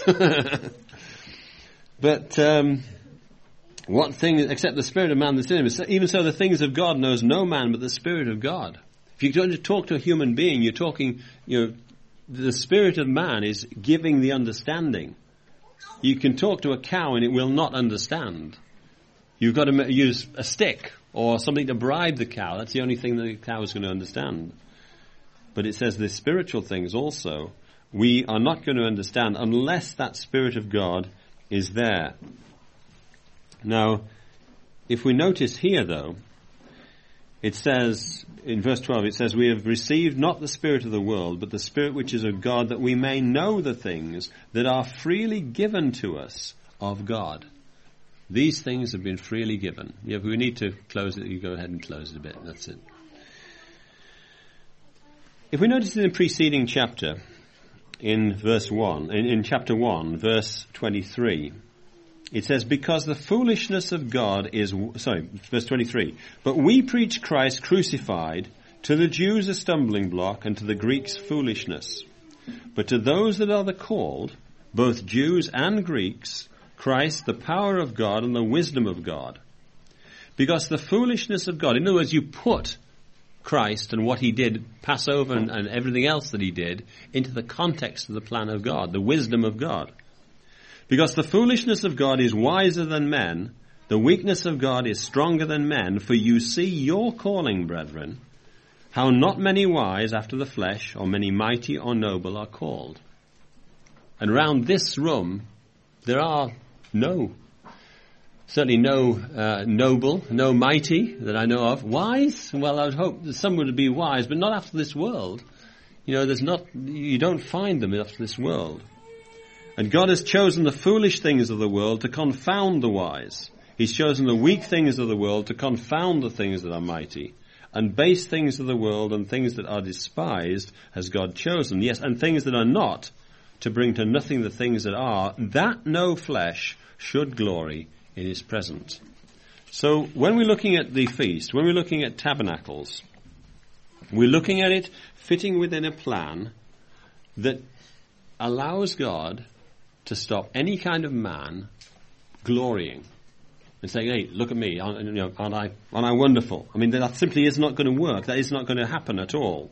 But um, what thing, except the spirit of man that's in him, even so the things of God knows no man but the Spirit of God. If you're going to talk to a human being, you're talking, you know, the spirit of man is giving the understanding. You can talk to a cow and it will not understand. You've got to use a stick or something to bribe the cow. That's the only thing the cow is going to understand. but it says the spiritual things also, we are not going to understand unless that Spirit of God is there. Now, if we notice here, though, it says, in verse twelve, it says, we have received not the spirit of the world, but the Spirit which is of God, that we may know the things that are freely given to us of God. These things have been freely given. Yeah, if we need to close it, you go ahead and close it a bit. That's it. If we notice in the preceding chapter, in verse one, in, in chapter one, verse twenty-three, it says, because the foolishness of God is, sorry, verse twenty-three, but we preach Christ crucified, to the Jews a stumbling block, and to the Greeks foolishness. But to those that are the called, both Jews and Greeks, Christ the power of God and the wisdom of God. Because the foolishness of God, in other words, you put Christ and what he did, Passover and, and everything else that he did, into the context of the plan of God, the wisdom of God. Because the foolishness of God is wiser than men, the weakness of God is stronger than men, for you see your calling, brethren, how not many wise after the flesh, or many mighty or noble are called. And around this room, there are no, certainly no uh, noble, no mighty that I know of. Wise? Well, I would hope that some would be wise, but not after this world. You know, there's not, you don't find them after this world. And God has chosen the foolish things of the world to confound the wise. He's chosen the weak things of the world to confound the things that are mighty. And base things of the world and things that are despised has God chosen. Yes, and things that are not, to bring to nothing the things that are, that no flesh should glory in his presence. So when we're looking at the feast, when we're looking at tabernacles, we're looking at it fitting within a plan that allows God to stop any kind of man glorying and saying, hey, look at me, aren't, you know, aren't I, aren't I wonderful? I mean, that simply is not going to work. That is not going to happen at all.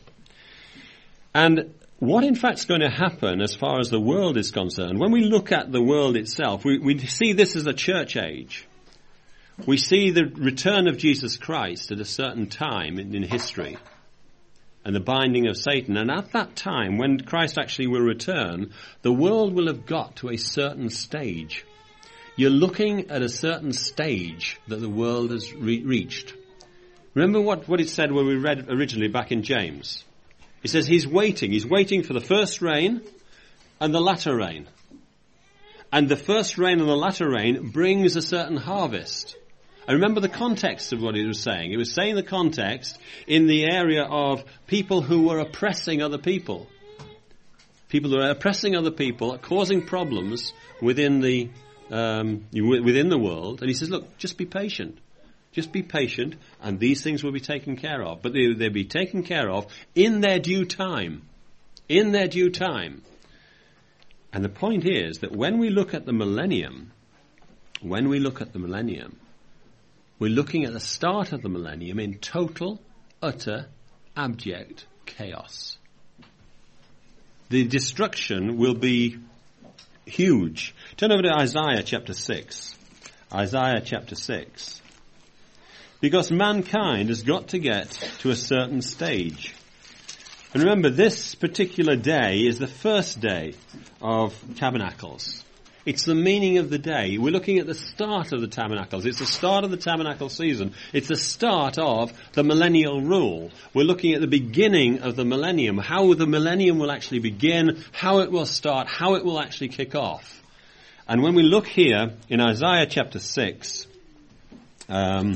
And what in fact is going to happen as far as the world is concerned, when we look at the world itself, we, we see this as a church age. We see the return of Jesus Christ at a certain time in, in history, and the binding of Satan. And at that time, when Christ actually will return, the world will have got to a certain stage. You're looking at a certain stage that the world has re- reached. Remember what, what it said when we read originally back in James? It says he's waiting. He's waiting for the first rain and the latter rain. And the first rain and the latter rain brings a certain harvest. I remember the context of what it was saying. It was saying the context in the area of people who were oppressing other people. People who are oppressing other people, causing problems within the um, within the world. And he says, look, just be patient. Just be patient, and these things will be taken care of. But they, they'll be taken care of in their due time. In their due time. And the point is that when we look at the millennium, when we look at the millennium, we're looking at the start of the millennium in total, utter, abject chaos. The destruction will be huge. Turn over to Isaiah chapter six. Isaiah chapter six. Because mankind has got to get to a certain stage. And remember, this particular day is the first day of Tabernacles. It's the meaning of the day. We're looking at the start of the Tabernacles. It's the start of the Tabernacle season. It's the start of the millennial rule. We're looking at the beginning of the millennium, how the millennium will actually begin, how it will start, how it will actually kick off. And when we look here in Isaiah chapter six, um,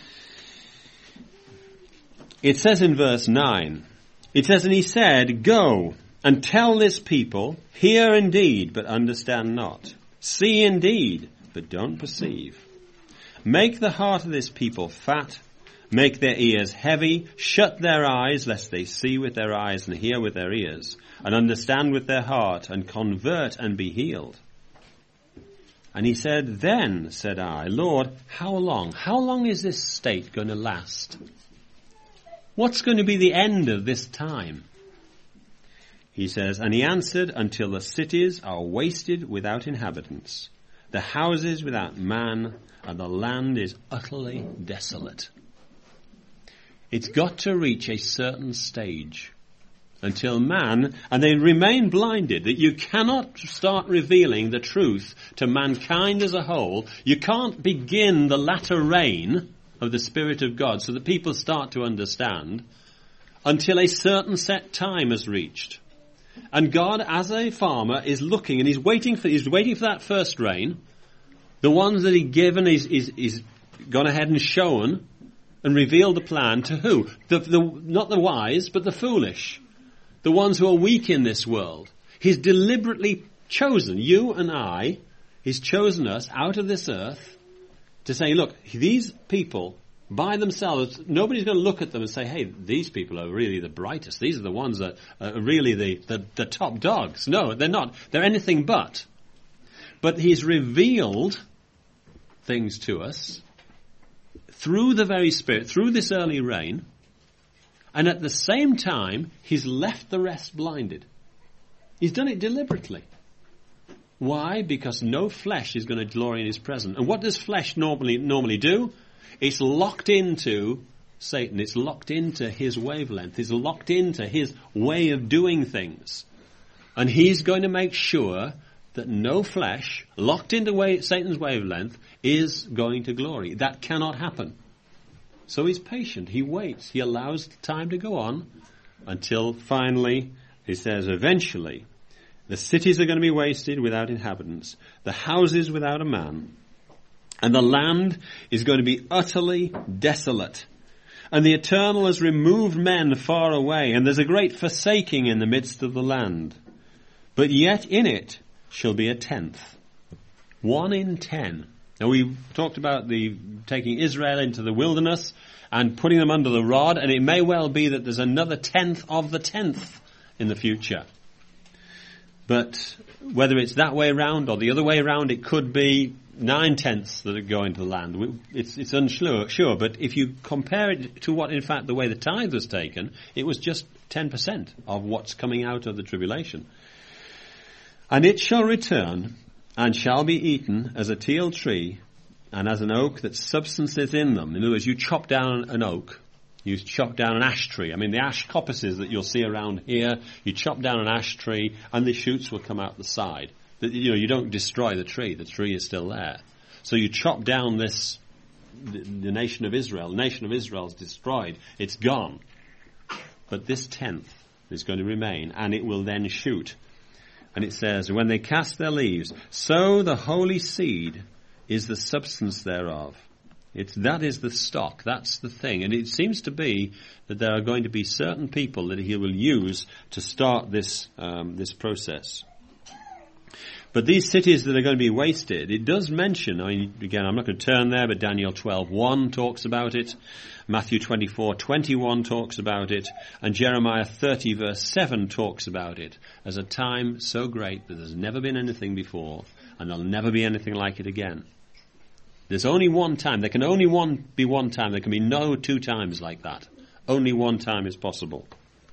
it says in verse nine, it says, and he said, go and tell this people, hear indeed, but understand not. See indeed, but don't perceive. Make the heart of this people fat. Make their ears heavy. Shut their eyes, lest they see with their eyes and hear with their ears, and understand with their heart, and convert and be healed. And he said, then, said I, Lord, how long? How long is this state going to last? What's going to be the end of this time? He says, and he answered, until the cities are wasted without inhabitants, the houses without man, and the land is utterly desolate. It's got to reach a certain stage. until man, and they remain blinded, that you cannot start revealing the truth to mankind as a whole. You can't begin the latter rain of the Spirit of God so that people start to understand until a certain set time has reached. And God, as a farmer, is looking and he's waiting for, he's waiting for that first rain. The ones that he's given, he's, he's, he's gone ahead and shown and revealed the plan to who? The, the, not the wise, but the foolish. The ones who are weak in this world. He's deliberately chosen you and I. He's chosen us out of this earth to say, look, these people by themselves, nobody's going to look at them and say, hey, these people are really the brightest. These are the ones that are really the, the, the top dogs. No, they're not. They're anything but. But he's revealed things to us through the very Spirit, through this early rain. And at the same time, he's left the rest blinded. He's done it deliberately. Why? Because no flesh is going to glory in his presence. And what does flesh normally normally do? It's locked into Satan. It's locked into his wavelength. It's locked into his way of doing things. And he's going to make sure that no flesh, locked into way, Satan's wavelength, is going to glory. That cannot happen. So he's patient. He waits. He allows time to go on until finally, he says, eventually, the cities are going to be wasted without inhabitants, the houses without a man, and the land is going to be utterly desolate. And the Eternal has removed men far away, and there's a great forsaking in the midst of the land. But yet in it shall be a tenth. One in ten. Now we talked about the taking Israel into the wilderness and putting them under the rod, and it may well be that there's another tenth of the tenth in the future. But whether it's that way around or the other way around, it could be nine tenths that are going to the land. It's, it's unsure, sure, but if you compare it to what, in fact, the way the tithe was taken, it was just ten percent of what's coming out of the tribulation. And it shall return and shall be eaten as a teal tree and as an oak that substance is in them. In other words, you chop down an oak, you chop down an ash tree. I mean, the ash coppices that you'll see around here, you chop down an ash tree and the shoots will come out the side. You know, you don't destroy the tree. The tree is still there. So you chop down this, the, the nation of Israel. The nation of Israel is destroyed. It's gone. But this tenth is going to remain and it will then shoot. And it says, when they cast their leaves, so the holy seed is the substance thereof. It's, that is the stock. That's the thing. And it seems to be that there are going to be certain people that he will use to start this, um, this process. But these cities that are going to be wasted, it does mention, I mean, again, I'm not going to turn there, but Daniel twelve one talks about it. Matthew twenty-four twenty-one talks about it. And Jeremiah thirty verse seven talks about it as a time so great that there's never been anything before and there'll never be anything like it again. There's only one time. There can only one be one time. There can be no two times like that. Only one time is possible.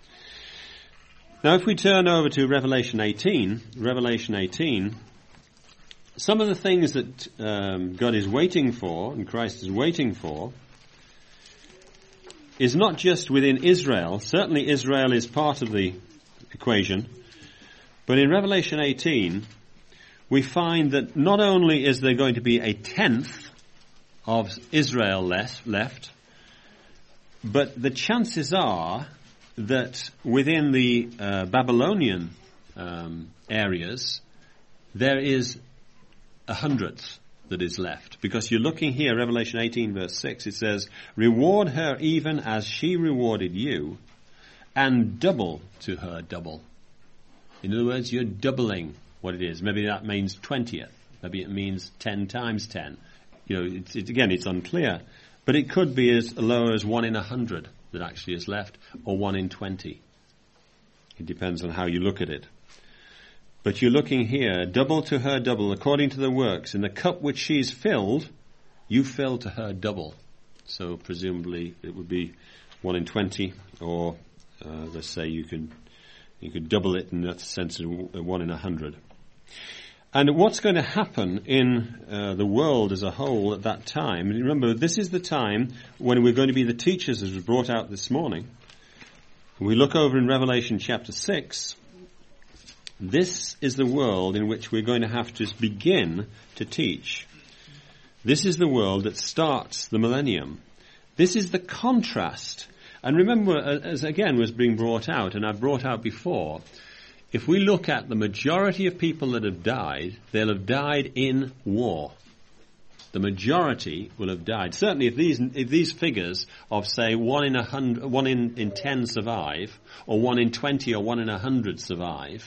Now, if we turn over to Revelation eighteen, Revelation eighteen, some of the things that um, God is waiting for, and Christ is waiting for, is not just within Israel. Certainly Israel is part of the equation. But in Revelation eighteen, we find that not only is there going to be a tenth of Israel left, left but the chances are that within the uh, Babylonian um, areas, there is a hundredth that is left. Because you're looking here, Revelation eighteen verse six, it says, reward her even as she rewarded you, and double to her double. In other words, you're doubling what it is. Maybe that means twentieth. Maybe it means ten times ten. You know, it's, it's, again, it's unclear. But it could be as low as one in a hundred that actually is left, or one in twenty. It depends on how you look at it. But you're looking here, double to her double, according to the works. In the cup which she's filled, you fill to her double. So presumably it would be one in twenty, or uh, let's say you can you could double it in that sense of one in a hundred. And what's going to happen in uh, the world as a whole at that time, and remember, this is the time when we're going to be the teachers, as was brought out this morning, we look over in Revelation chapter six, this is the world in which we're going to have to begin to teach. This is the world that starts the millennium. This is the contrast. And remember, as again was being brought out, and I brought out before, if we look at the majority of people that have died, they'll have died in war. The majority will have died. Certainly, if these if these figures of say one in a hundred, one in, in ten survive, or one in twenty, or one in a hundred survive,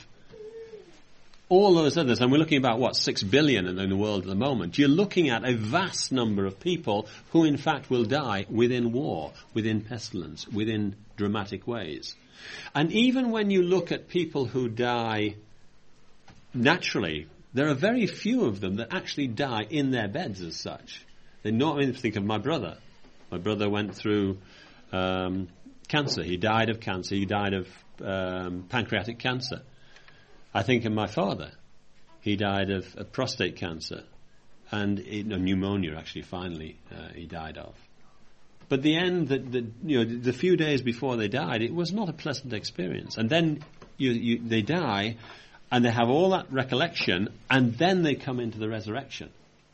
all those others, and we're looking about what six billion in the world at the moment. You're looking at a vast number of people who, in fact, will die within war, within pestilence, within dramatic ways. And even when you look at people who die naturally, there are very few of them that actually die in their beds as such. They not even think of my brother. My brother went through um, cancer. He died of cancer. He died of um, pancreatic cancer. I think of my father. He died of, of prostate cancer. And it, no, pneumonia, actually, finally, uh, he died of. But the end, the, the, you know, the few days before they died, it was not a pleasant experience. And then you, you, they die, and they have all that recollection, and then they come into the resurrection.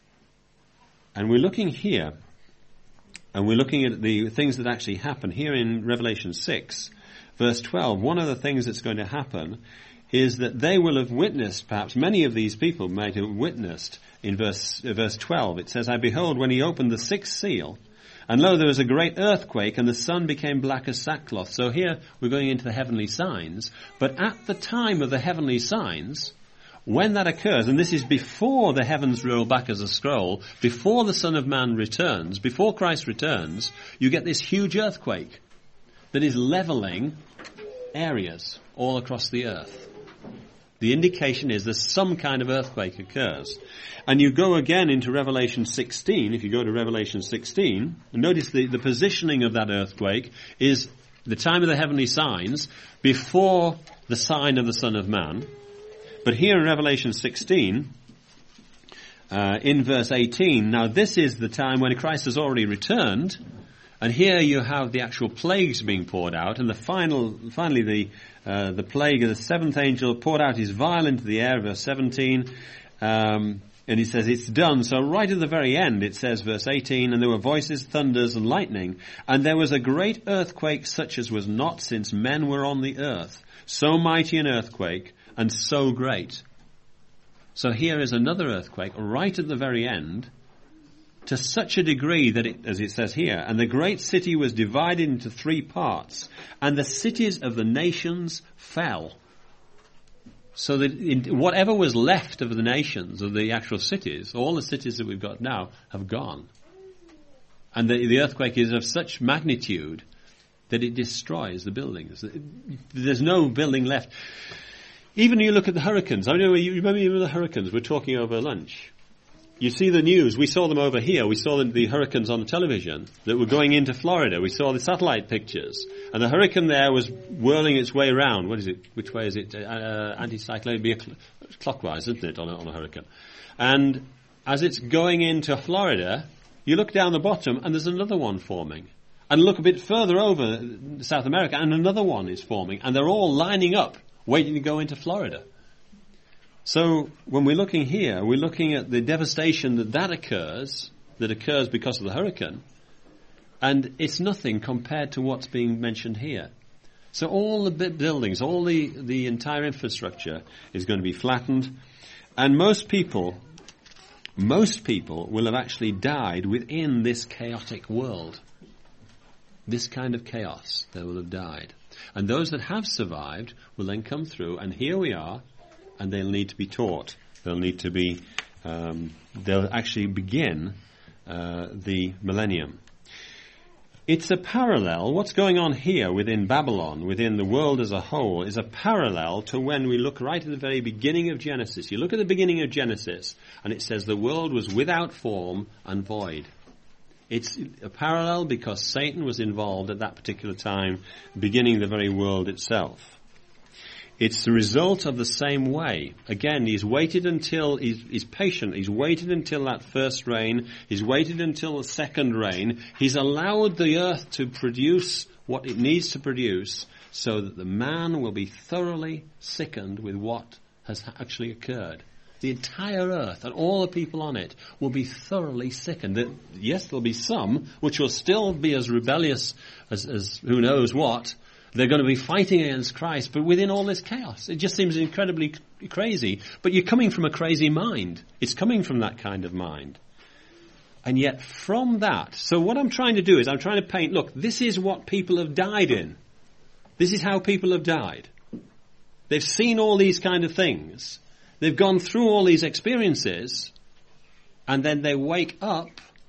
And we're looking here, and we're looking at the things that actually happen. Here in Revelation six, verse twelve, one of the things that's going to happen is that they will have witnessed, perhaps many of these people might have witnessed, in verse, uh, verse twelve, it says, I behold, when he opened the sixth seal, and lo, there was a great earthquake, and the sun became black as sackcloth. So here we're going into the heavenly signs. But at the time of the heavenly signs, when that occurs, and this is before the heavens roll back as a scroll, before the Son of Man returns, before Christ returns, you get this huge earthquake that is leveling areas all across the earth. The indication is there's some kind of earthquake occurs. And you go again into Revelation sixteen, if you go to Revelation sixteen, and notice the, the positioning of that earthquake is the time of the heavenly signs before the sign of the Son of Man. But here in Revelation sixteen, uh, in verse eighteen, now this is the time when Christ has already returned, and here you have the actual plagues being poured out, and the final, finally the uh, the plague of the seventh angel poured out his vial into the air, verse seventeen, um, and he says it's done. So right at the very end it says, verse eighteen, and there were voices, thunders, and lightning, and there was a great earthquake such as was not since men were on the earth. So mighty an earthquake, and so great. So here is another earthquake right at the very end, to such a degree that, it, as it says here, and the great city was divided into three parts, and the cities of the nations fell. So that in, whatever was left of the nations, of the actual cities, all the cities that we've got now, have gone. And the, the earthquake is of such magnitude that it destroys the buildings. There's no building left. Even you look at the hurricanes. I know you remember the hurricanes. We're talking over lunch. You see the news. We saw them over here. We saw the, the hurricanes on the television that were going into Florida. We saw the satellite pictures. And the hurricane there was whirling its way around. What is it? Which way is it? Uh, anti-cyclone? It'd be a cl- clockwise, isn't it, on a, on a hurricane? And as it's going into Florida, you look down the bottom and there's another one forming. And look a bit further over South America and another one is forming. And they're all lining up, waiting to go into Florida. So when we're looking here, we're looking at the devastation that that occurs, that occurs because of the hurricane, and it's nothing compared to what's being mentioned here. So all the buildings, all the, the entire infrastructure is going to be flattened, and most people, most people will have actually died within this chaotic world. This kind of chaos, they will have died. And those that have survived will then come through, and here we are, and they'll need to be taught. They'll need to be, um, they'll actually begin uh, the millennium. It's a parallel. What's going on here within Babylon, within the world as a whole, is a parallel to when we look right at the very beginning of Genesis. You look at the beginning of Genesis, and it says the world was without form and void. It's a parallel because Satan was involved at that particular time, beginning the very world itself. It's the result of the same way. Again, he's waited until, he's, he's patient, he's waited until that first rain, he's waited until the second rain, he's allowed the earth to produce what it needs to produce so that the man will be thoroughly sickened with what has actually occurred. The entire earth and all the people on it will be thoroughly sickened. That, yes, there'll be some which will still be as rebellious as, as who knows what. They're going to be fighting against Christ, but within all this chaos. It just seems incredibly c- crazy. But you're coming from a crazy mind. It's coming from that kind of mind. And yet from that, so what I'm trying to do is I'm trying to paint, look, this is what people have died in. This is how people have died. They've seen all these kind of things. They've gone through all these experiences, and then they wake up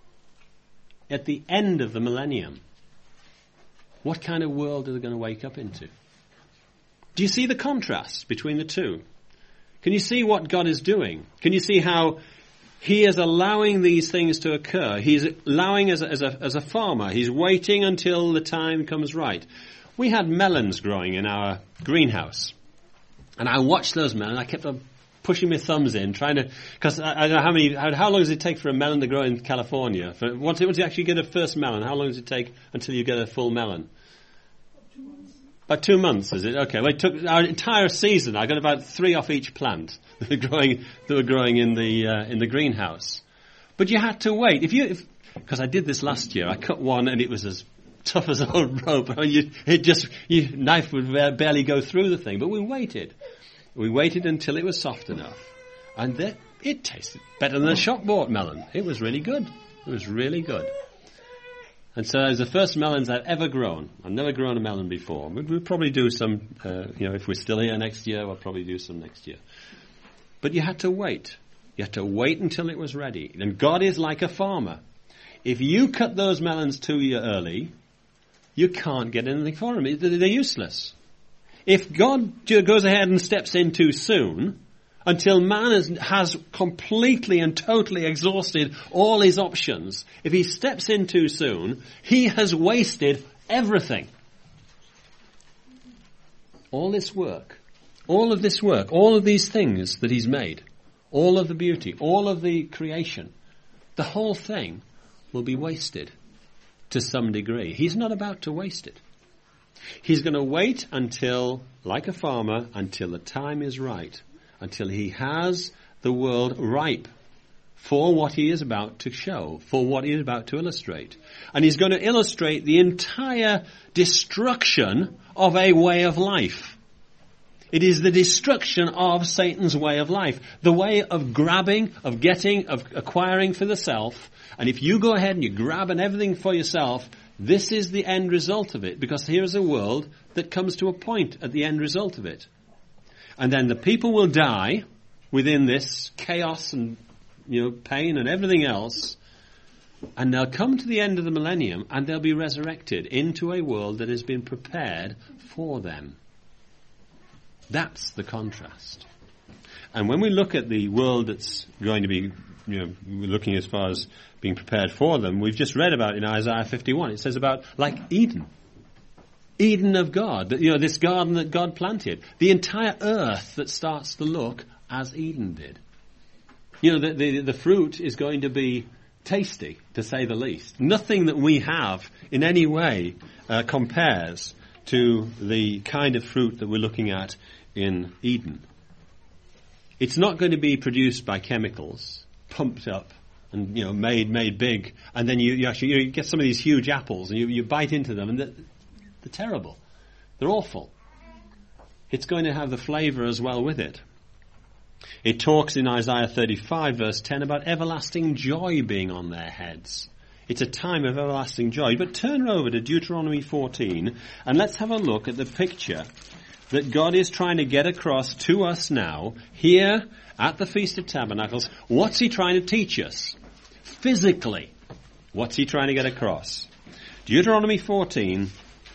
at the end of the millennium. What kind of world are they going to wake up into? Do you see the contrast between the two? Can you see what God is doing? Can you see how He is allowing these things to occur? He's allowing as a, as a, as a farmer, He's waiting until the time comes right. We had melons growing in our greenhouse, and I watched those melons. I kept on pushing my thumbs in, trying to, because I, I don't know how many, how, how long does it take for a melon to grow in California? For, once, once you actually get a first melon, how long does it take until you get a full melon? About two months, is it? Okay, well, it took our entire season. I got about three off each plant that were growing, that were growing in the uh, in the greenhouse. But you had to wait. If you, because I did this last year, I cut one and it was as tough as old rope. I mean, you, it just, your knife would barely go through the thing. But we waited. We waited until it was soft enough. And that, it tasted better than a shop-bought melon. It was really good. It was really good. And so it was the first melons I've ever grown. I've never grown a melon before. We'll probably do some, uh, you know, if we're still here next year, we'll probably do some next year. But you had to wait. You had to wait until it was ready. And God is like a farmer. If you cut those melons too early, you can't get anything for them. They're useless. If God goes ahead and steps in too soon, until man has, has completely and totally exhausted all his options, if he steps in too soon, he has wasted everything. All this work, all of this work, all of these things that he's made, all of the beauty, all of the creation, the whole thing will be wasted to some degree. He's not about to waste it. He's going to wait until, like a farmer, until the time is right, until he has the world ripe for what he is about to show, for what he is about to illustrate. And he's going to illustrate the entire destruction of a way of life. It is the destruction of Satan's way of life, the way of grabbing, of getting, of acquiring for the self. And if you go ahead and you grab and everything for yourself, this is the end result of it, because here is a world that comes to a point at the end result of it. And then the people will die within this chaos and, you know, pain and everything else, and they'll come to the end of the millennium and they'll be resurrected into a world that has been prepared for them. That's the contrast. And when we look at the world that's going to be, you know, we're looking as far as being prepared for them, we've just read about in Isaiah fifty-one. It says about like Eden. Eden of God, that, you know, this garden that God planted. The entire earth that starts to look as Eden did. You know, the, the, the fruit is going to be tasty, to say the least. Nothing that we have in any way uh, compares to the kind of fruit that we're looking at in Eden. It's not going to be produced by chemicals, pumped up and, you know, made made big, and then you, you actually you, know, you get some of these huge apples and you, you bite into them and they're, they're terrible. They're awful. It's going to have the flavour as well with it. It talks in Isaiah thirty-five verse ten about everlasting joy being on their heads. It's a time of everlasting joy. But turn over to Deuteronomy fourteen and let's have a look at the picture that God is trying to get across to us now, here at the Feast of Tabernacles. What's he trying to teach us? Physically, what's he trying to get across? Deuteronomy fourteen,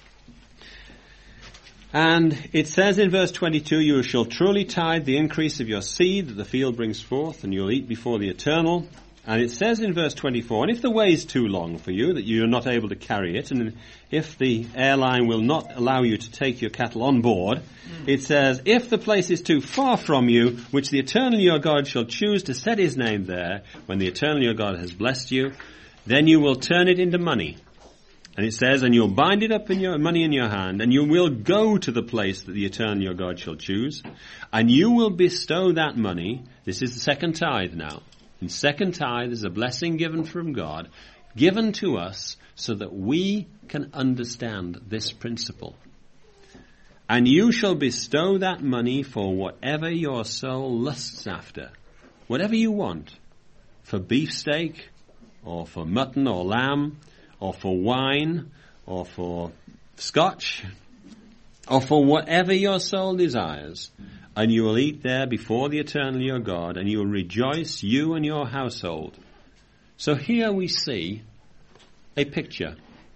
and it says in verse twenty-two, you shall truly tithe the increase of your seed that the field brings forth, and you'll eat before the Eternal. And it says in verse twenty-four, and if the way is too long for you, that you are not able to carry it, and if the airline will not allow you to take your cattle on board, mm. it says, if the place is too far from you, which the Eternal your God shall choose to set his name there, when the Eternal your God has blessed you, then you will turn it into money, And it says, and you'll bind it up in your money in your hand, and you will go to the place that the Eternal your God shall choose, and you will bestow that money. This is the second tithe now. In second tithe is a blessing given from God, given to us so that we can understand this principle. And you shall bestow that money for whatever your soul lusts after, whatever you want, for beefsteak, or for mutton or lamb, or for wine, or for scotch, or for whatever your soul desires, and you will eat there before the Eternal your God, and you will rejoice, you and your household. So here we see a picture.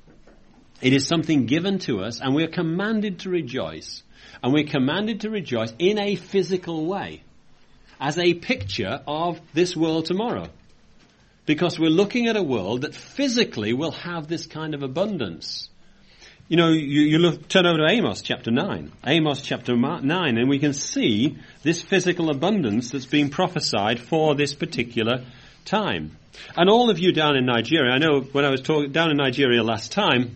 It is something given to us, and we're commanded to rejoice. And we're commanded to rejoice in a physical way, as a picture of this world tomorrow. Because we're looking at a world that physically will have this kind of abundance. You know, you, you look, turn over to Amos chapter nine. Amos chapter nine, and we can see this physical abundance that's being prophesied for this particular time. And all of you down in Nigeria, I know when I was talking down in Nigeria last time,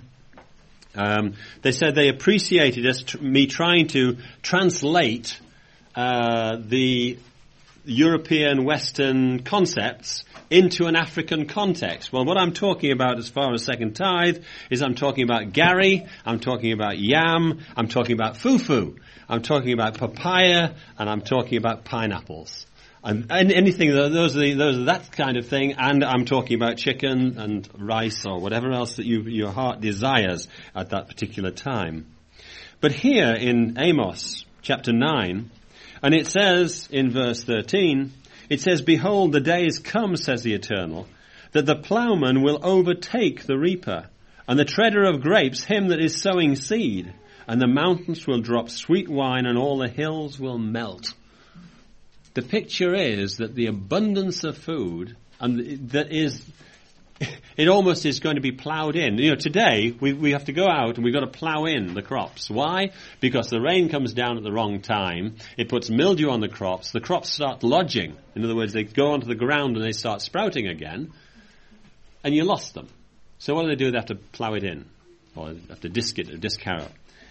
um, they said they appreciated us, tr- me trying to translate uh, the European Western concepts into an African context. Well, what I'm talking about as far as second tithe is I'm talking about Gary, I'm talking about yam, I'm talking about fufu, I'm talking about papaya, and I'm talking about pineapples. And, and anything, those are, the, those are that kind of thing, and I'm talking about chicken and rice or whatever else that you, your heart desires at that particular time. But here in Amos chapter nine, and it says in verse thirteen, it says, behold, the days come, says the Eternal, that the plowman will overtake the reaper, and the treader of grapes him that is sowing seed, and the mountains will drop sweet wine, and all the hills will melt. The picture is that the abundance of food, and that is, it almost is going to be ploughed in. You know, today we, we have to go out and we've got to plough in the crops. Why? Because the rain comes down at the wrong time. It puts mildew on the crops. The crops start lodging. In other words, they go onto the ground and they start sprouting again. And you lost them. So what do they do? They have to plough it in. Or they have to disc it or disc harrow.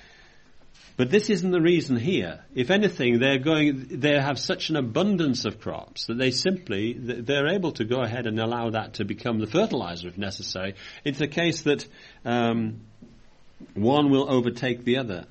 But this isn't the reason here. If anything, they're going, they have such an abundance of crops that they simply, they're able to go ahead and allow that to become the fertilizer if necessary. It's a case that um, one will overtake the other.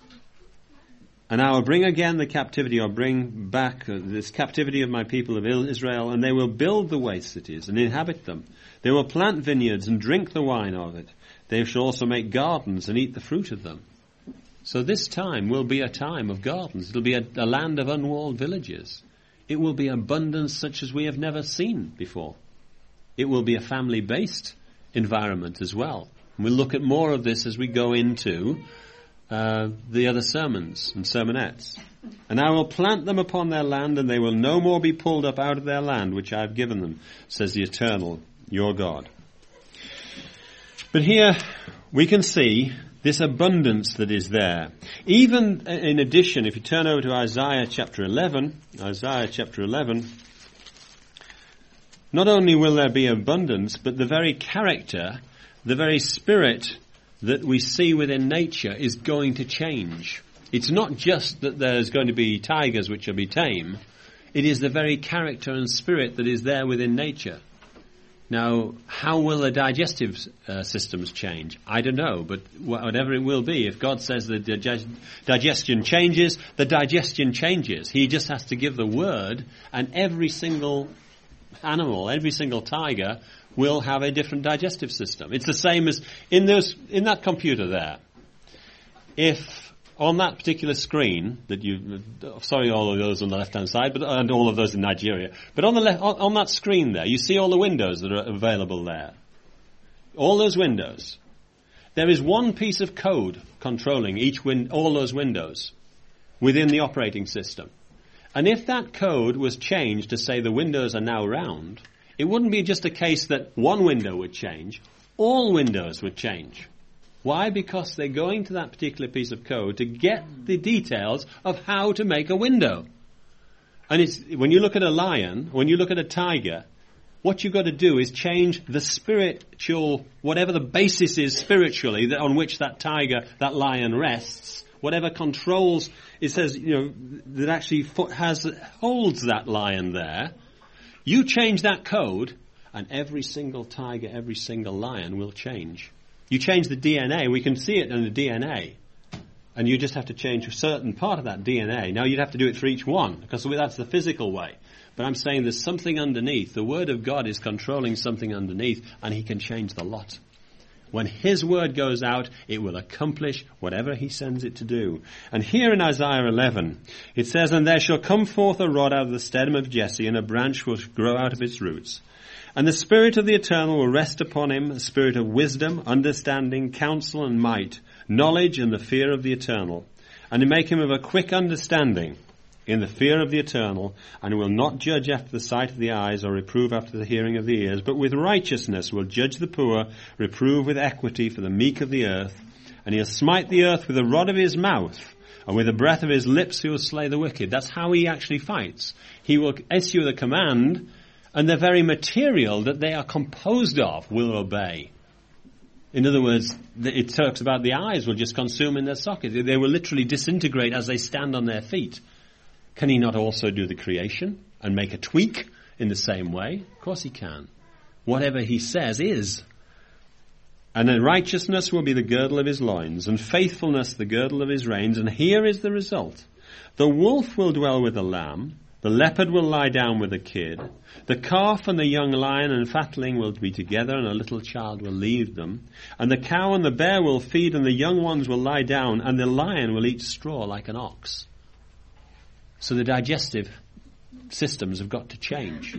And I will bring again the captivity, or bring back this captivity of my people of Israel, and they will build the waste cities and inhabit them. They will plant vineyards and drink the wine of it. They shall also make gardens and eat the fruit of them. So this time will be a time of gardens. It will be a, a land of unwalled villages. It will be abundance such as we have never seen before. It will be a family-based environment as well. And we'll look at more of this as we go into uh, the other sermons and sermonettes. And I will plant them upon their land, and they will no more be pulled up out of their land, which I have given them, says the Eternal, your God. But here we can see this abundance that is there. Even in addition, if you turn over to Isaiah chapter eleven, Isaiah chapter eleven, not only will there be abundance, but the very character, the very spirit that we see within nature is going to change. It's not just that there's going to be tigers which will be tame. It is the very character and spirit that is there within nature. Now, how will the digestive uh, systems change? I don't know, but whatever it will be, if God says the dig- digestion changes, the digestion changes. He just has to give the word, and every single animal, every single tiger will have a different digestive system. It's the same as in those in that computer there. If on that particular screen that you, sorry, all of those on the left-hand side, but and all of those in Nigeria, but on the left, on, on that screen there, you see all the windows that are available there. All those windows. There is one piece of code controlling each win, all those windows within the operating system. And if that code was changed to say the windows are now round, it wouldn't be just a case that one window would change. All windows would change. Why? Because they're going to that particular piece of code to get the details of how to make a window. And it's, when you look at a lion, when you look at a tiger, what you've got to do is change the spiritual, whatever the basis is spiritually that on which that tiger, that lion rests, whatever controls, it says, you know, that actually has, holds that lion there. You change that code, and every single tiger, every single lion will change. You change the D N A, we can see it in the D N A. And you just have to change a certain part of that D N A. Now, you'd have to do it for each one, because that's the physical way. But I'm saying there's something underneath. The Word of God is controlling something underneath, and He can change the lot. When His Word goes out, it will accomplish whatever He sends it to do. And here in Isaiah eleven, it says, "And there shall come forth a rod out of the stem of Jesse, and a branch will grow out of its roots. And the Spirit of the Eternal will rest upon him, a spirit of wisdom, understanding, counsel, and might, knowledge, and the fear of the Eternal. And to make him of a quick understanding in the fear of the Eternal, and he will not judge after the sight of the eyes, or reprove after the hearing of the ears, but with righteousness will judge the poor, reprove with equity for the meek of the earth. And he'll smite the earth with the rod of his mouth, and with the breath of his lips he will slay the wicked." That's how he actually fights. He will issue the command, and the very material that they are composed of will obey. In other words, it talks about the eyes will just consume in their sockets. They will literally disintegrate as they stand on their feet. Can He not also do the creation and make a tweak in the same way? Of course He can. Whatever He says is. "And then righteousness will be the girdle of His loins, and faithfulness the girdle of His reins. And here is the result. The wolf will dwell with the lamb, the leopard will lie down with the kid, the calf and the young lion and fatling will be together, and a little child will lead them. And the cow and the bear will feed, and the young ones will lie down, and the lion will eat straw like an ox." So the digestive systems have got to change.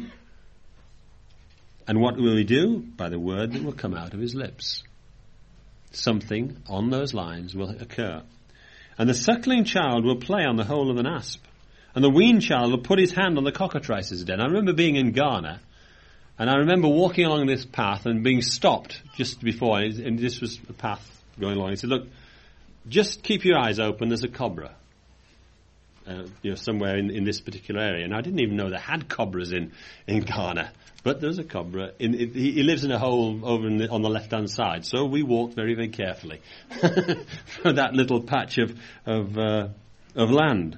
And what will He do? By the word that will come out of His lips. Something on those lines will occur. "And the suckling child will play on the hole of an asp, and the weaned child will put his hand on the cockatrice's den." I remember being in Ghana, and I remember walking along this path and being stopped just before, and this was a path going along. He said, "Look, just keep your eyes open, there's a cobra. Uh, you know, somewhere in, in this particular area." And I didn't even know they had cobras in, in Ghana. But there's a cobra. In, in, he, he lives in a hole over in the, on the left-hand side. So we walked very, very carefully for that little patch of of, uh, of land.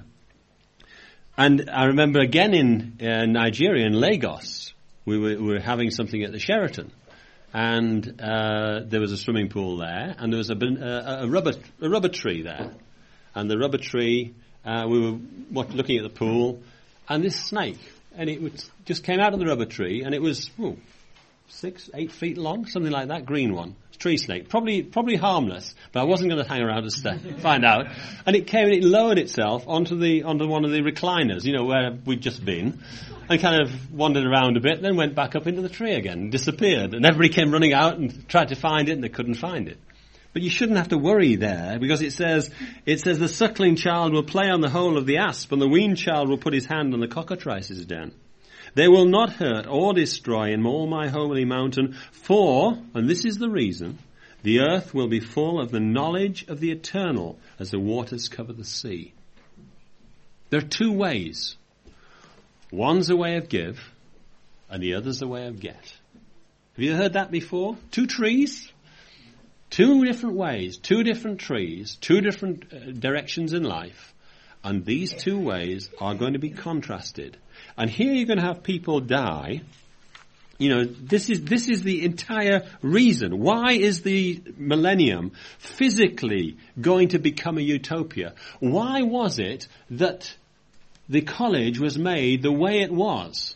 And I remember again in uh, Nigeria, in Lagos, we were, we were having something at the Sheraton. And uh, there was a swimming pool there. And there was a, a, a, rubber, a rubber tree there. And the rubber tree... Uh, we were looking at the pool, and this snake, and it was, just came out of the rubber tree, and it was oh, six, eight feet long, something like that, green one, tree snake, probably probably harmless, but I wasn't going to hang around to stay, find out. And it came and it lowered itself onto the onto one of the recliners, you know, where we'd just been, and kind of wandered around a bit, then went back up into the tree again, and disappeared, and everybody came running out and tried to find it, and they couldn't find it. But you shouldn't have to worry there, because it says, it says the suckling child will play on the hole of the asp, and the weaned child will put his hand on the cockatrice's den. They will not hurt or destroy in all my holy mountain, for, and this is the reason, the earth will be full of the knowledge of the Eternal as the waters cover the sea. There are two ways. One's a way of give, and the other's a way of get. Have you heard that before? Two trees? Two different ways, two different trees, two different uh, directions in life, and these two ways are going to be contrasted. And here you're going to have people die. You know, this is this is the entire reason. Why is the millennium physically going to become a utopia? Why was it that the college was made the way it was?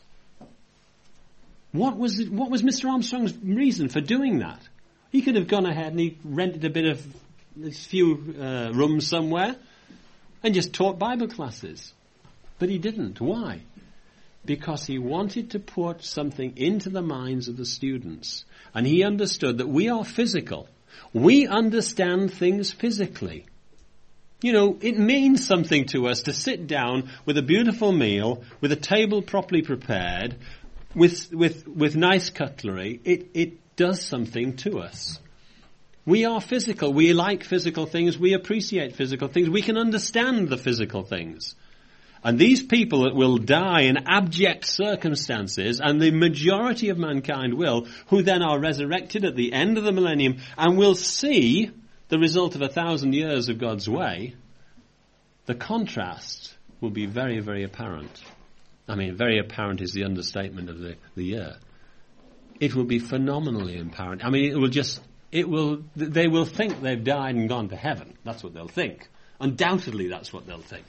What was it, what was Mister Armstrong's reason for doing that? He could have gone ahead and he rented a bit of a few uh, rooms somewhere and just taught Bible classes. But he didn't. Why? Because he wanted to put something into the minds of the students. And he understood that we are physical. We understand things physically. You know, it means something to us to sit down with a beautiful meal, with a table properly prepared, with with with nice cutlery. It it does something to us. We are physical. We like physical things. We appreciate physical things. We can understand the physical things. And these people that will die in abject circumstances, and the majority of mankind will, who then are resurrected at the end of the millennium and will see the result of a thousand years of God's way, the contrast will be very, very apparent. I mean, very apparent is the understatement of the, the year. It will be phenomenally apparent. I mean, it will just, it will, they will think they've died and gone to heaven. That's what they'll think. Undoubtedly, that's what they'll think.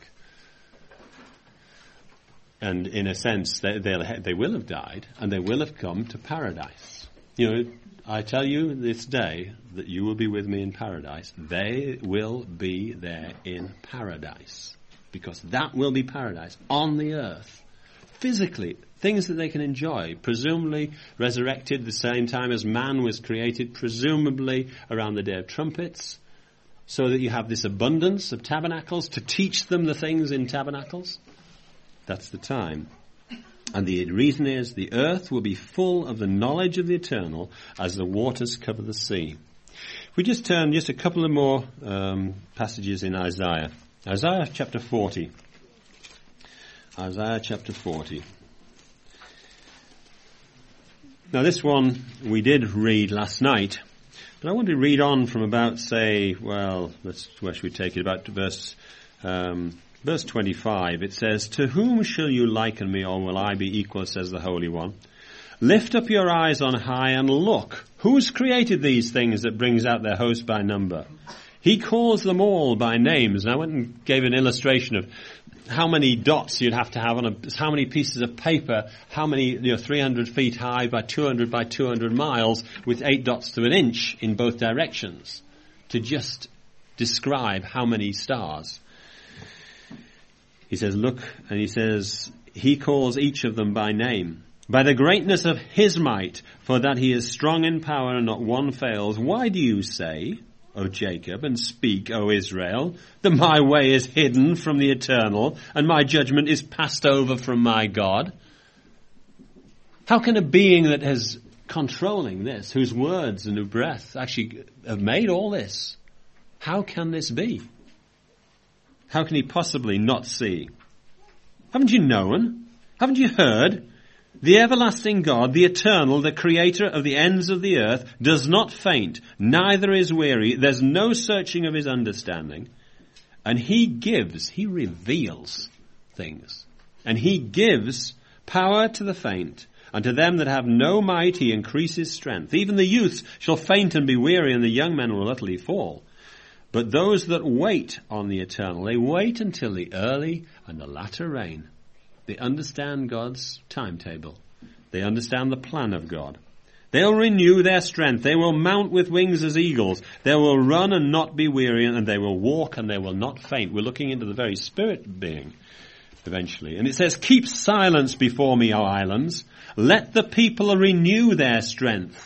And in a sense, they, they'll, they will have died, and they will have come to paradise. You know, I tell you this day that you will be with me in paradise. They will be there in paradise. Because that will be paradise on the earth. Physically, things that they can enjoy. Presumably resurrected the same time as man was created. Presumably around the day of trumpets. So that you have this abundance of tabernacles to teach them the things in tabernacles. That's the time. And the reason is the earth will be full of the knowledge of the eternal as the waters cover the sea. If we just turn just a couple of more um, passages in Isaiah. Isaiah chapter forty. Isaiah chapter forty. Now this one we did read last night, but I want to read on from about, say, well, let's, where should we take it? About verse... Um, Verse twenty-five, it says, "To whom shall you liken me, or will I be equal, says the Holy One? Lift up your eyes on high and look. Who's created these things that brings out their host by number? He calls them all by names." And I went and gave an illustration of how many dots you'd have to have on a, how many pieces of paper, how many, you know, three hundred feet high by two hundred by two hundred miles with eight dots to an inch in both directions to just describe how many stars. He says, look, and he says, he calls each of them by name. By the greatness of his might, for that he is strong in power and not one fails. Why do you say, O Jacob, and speak, O Israel, that my way is hidden from the eternal, and my judgment is passed over from my God? How can a being that is controlling this, whose words and whose breath actually have made all this, how can this be? How can he possibly not see? Haven't you known? Haven't you heard? The everlasting God, the eternal, the creator of the ends of the earth, does not faint, neither is weary. There's no searching of his understanding. And he gives, he reveals things. And he gives power to the faint. And to them that have no might he increases strength. Even the youths shall faint and be weary, and the young men will utterly fall. But those that wait on the eternal, they wait until the early and the latter rain. They understand God's timetable. They understand the plan of God. They'll renew their strength. They will mount with wings as eagles. They will run and not be weary, and they will walk and they will not faint. We're looking into the very spirit being eventually. And it says, "Keep silence before me, O islands. Let the people renew their strength."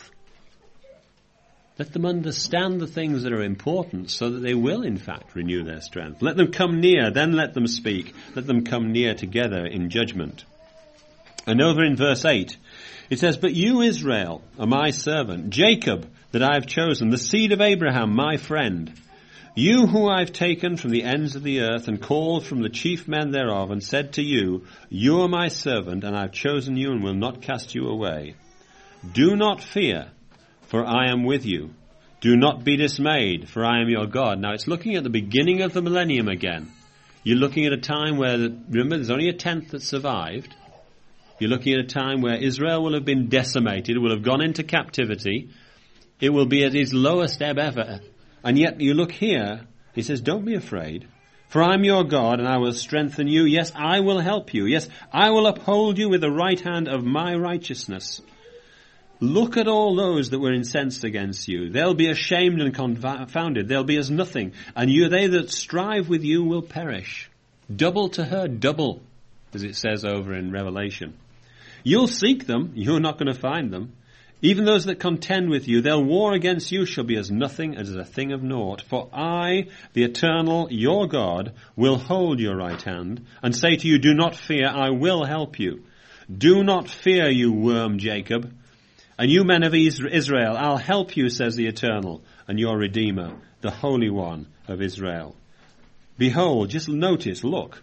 Let them understand the things that are important so that they will, in fact, renew their strength. Let them come near, then let them speak. Let them come near together in judgment. And over in verse eight, it says, "But you, Israel, are my servant, Jacob, that I have chosen, the seed of Abraham, my friend. You who I have taken from the ends of the earth and called from the chief men thereof, and said to you, you are my servant, and I have chosen you and will not cast you away. Do not fear, for I am with you. Do not be dismayed, for I am your God." Now it's looking at the beginning of the millennium again. You're looking at a time where, the, remember, there's only a tenth that survived. You're looking at a time where Israel will have been decimated, will have gone into captivity. It will be at its lowest ebb ever. And yet you look here, he says, don't be afraid, for I am your God, and I will strengthen you. Yes, I will help you. Yes, I will uphold you with the right hand of my righteousness. Look at all those that were incensed against you. They'll be ashamed and confounded. They'll be as nothing. And you, they that strive with you will perish. Double to her, double, as it says over in Revelation. You'll seek them. You're not going to find them. Even those that contend with you, their war against you shall be as nothing, as a thing of naught. For I, the eternal, your God, will hold your right hand and say to you, do not fear, I will help you. Do not fear, you worm Jacob. And you men of Israel, I'll help you, says the Eternal, and your Redeemer, the Holy One of Israel. Behold, just notice, look,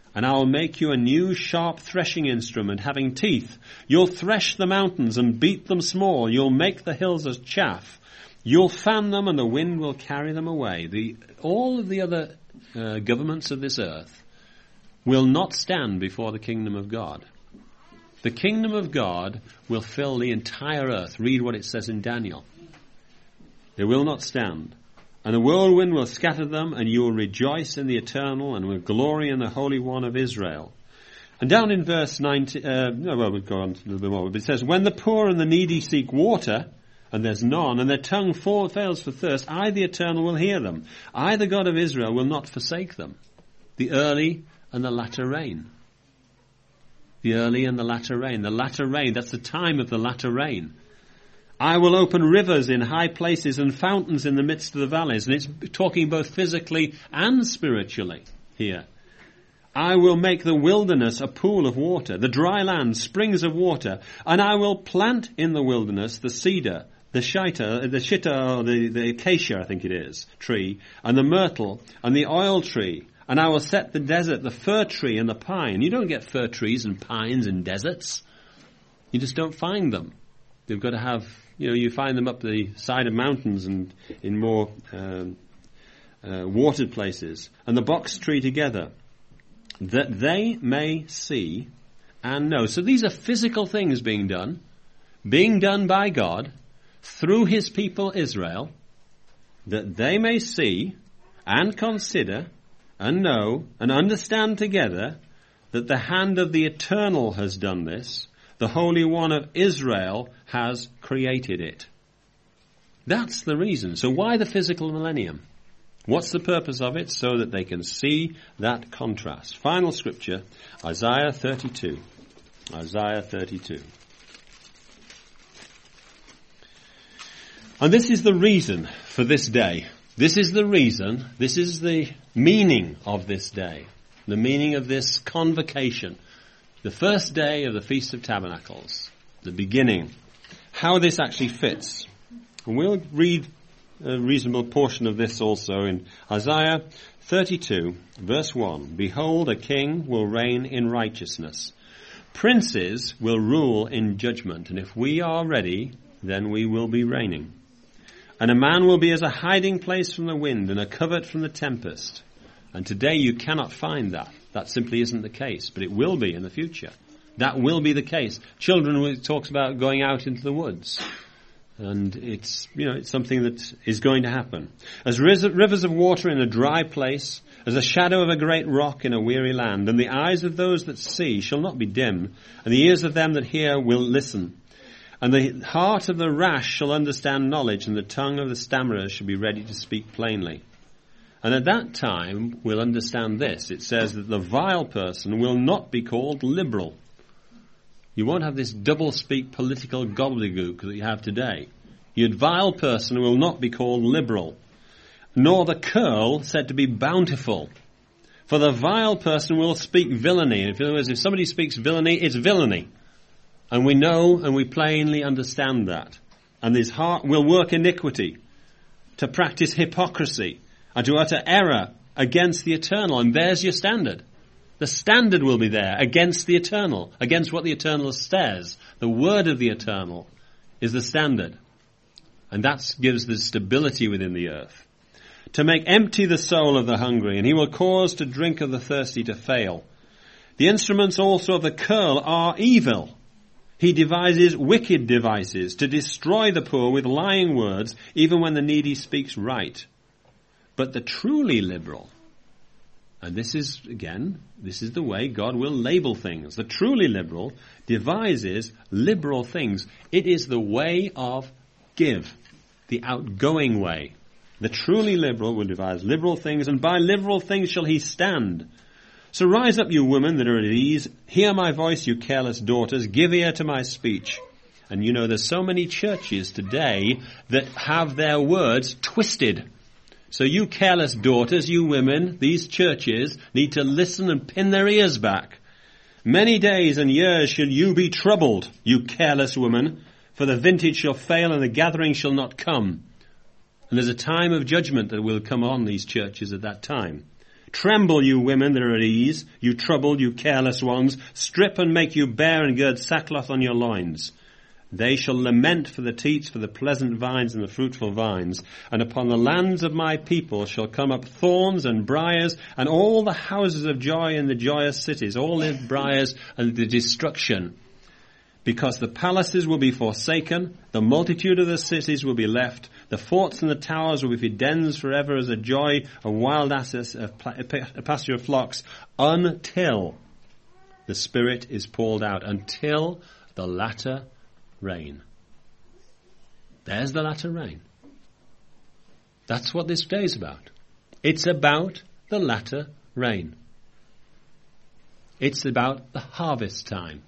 And I will make you a new sharp threshing instrument having teeth. You'll thresh the mountains and beat them small. You'll make the hills as chaff. You'll fan them and the wind will carry them away. The, all of the other uh, governments of this earth will not stand before the kingdom of God. The kingdom of God will fill the entire earth. Read what it says in Daniel. They will not stand. And the whirlwind will scatter them, and you will rejoice in the eternal, and will glory in the Holy One of Israel. And down in verse nineteen, uh, no, well, we'll go on a little bit more. But it says, when the poor and the needy seek water, and there's none, and their tongue fall, fails for thirst, I, the Eternal, will hear them. I, the God of Israel, will not forsake them. The early and the latter rain. The early and the latter rain. The latter rain, that's the time of the latter rain. I will open rivers in high places and fountains in the midst of the valleys. And it's talking both physically and spiritually here. I will make the wilderness a pool of water, the dry land springs of water, and I will plant in the wilderness the cedar, the shita, the shita, or the, the acacia, I think it is, tree, and the myrtle, and the oil tree. And I will set the desert, the fir tree, and the pine. You don't get fir trees and pines in deserts. You just don't find them. They've got to have, you know, you find them up the side of mountains and in more um, uh, watered places. And the box tree together, that they may see and know. So these are physical things being done, being done by God through his people Israel, that they may see and consider and know and understand together that the hand of the Eternal has done this. The Holy One of Israel has created it. That's the reason. So why the physical millennium? What's the purpose of it? So that they can see that contrast. Final scripture, Isaiah thirty-two. Isaiah thirty-two. And this is the reason for this day. This is the reason, this is the meaning of this day. The meaning of this convocation. The first day of the Feast of Tabernacles, the beginning, how this actually fits. And we'll read a reasonable portion of this also in Isaiah thirty-two, verse one. Behold, a king will reign in righteousness. Princes will rule in judgment. And if we are ready, then we will be reigning. And a man will be as a hiding place from the wind and a covert from the tempest. And today you cannot find that. That simply isn't the case, but it will be in the future. That will be the case. Children, it talks about going out into the woods. And it's, you know, it's something that is going to happen. As rivers of water in a dry place, as a shadow of a great rock in a weary land, and the eyes of those that see shall not be dim, and the ears of them that hear will listen. And the heart of the rash shall understand knowledge, and the tongue of the stammerers shall be ready to speak plainly. And at that time, we'll understand this. It says that the vile person will not be called liberal. You won't have this double-speak political gobbledygook that you have today. Your vile person will not be called liberal, nor the curl said to be bountiful. For the vile person will speak villainy. In other words, if somebody speaks villainy, it's villainy. And we know and we plainly understand that. And his heart will work iniquity, to practice hypocrisy, and to utter error against the Eternal. And there's your standard. The standard will be there against the Eternal, against what the Eternal says. The word of the Eternal is the standard. And that gives the stability within the earth. To make empty the soul of the hungry, and he will cause to drink of the thirsty to fail. The instruments also of the curl are evil. He devises wicked devices to destroy the poor with lying words, even when the needy speaks right. But the truly liberal, and this is, again, this is the way God will label things. The truly liberal devises liberal things. It is the way of give, the outgoing way. The truly liberal will devise liberal things, and by liberal things shall he stand. So rise up, you women that are at ease. Hear my voice, you careless daughters. Give ear to my speech. And you know, there's so many churches today that have their words twisted. So you careless daughters, you women, these churches need to listen and pin their ears back. Many days and years shall you be troubled, you careless woman, for the vintage shall fail and the gathering shall not come. And there's a time of judgment that will come on these churches at that time. Tremble, you women that are at ease, you troubled, you careless ones. Strip and make you bare and gird sackcloth on your loins. They shall lament for the teats, for the pleasant vines and the fruitful vines. And upon the lands of my people shall come up thorns and briars, and all the houses of joy in the joyous cities, all the briars and the destruction. Because the palaces will be forsaken, the multitude of the cities will be left, the forts and the towers will be dens forever as a joy of wild asses, a pasture of flocks, until the Spirit is poured out, until the latter rain. There's the latter rain. That's what this day is about. It's about the latter rain. It's about the harvest time.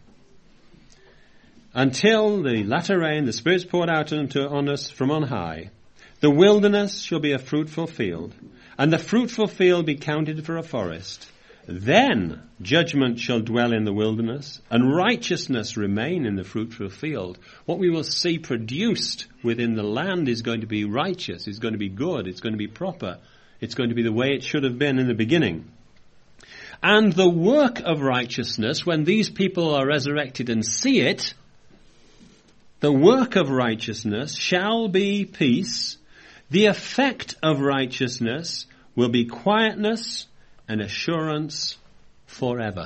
Until the latter rain, the Spirit's poured out unto, on us from on high. The wilderness shall be a fruitful field, and the fruitful field be counted for a forest. Then judgment shall dwell in the wilderness, and righteousness remain in the fruitful field. What we will see produced within the land is going to be righteous, it's going to be good, it's going to be proper, it's going to be the way it should have been in the beginning. And the work of righteousness, when these people are resurrected and see it, the work of righteousness shall be peace. The effect of righteousness will be quietness and assurance forever.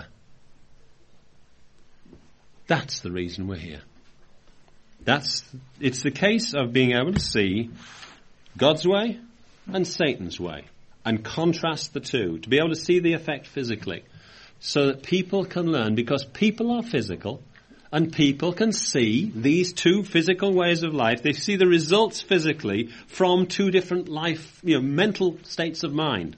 That's the reason we're here. That's, it's the case of being able to see God's way and Satan's way and contrast the two, to be able to see the effect physically so that people can learn, because people are physical. And people can see these two physical ways of life. They see the results physically from two different life, you know, mental states of mind.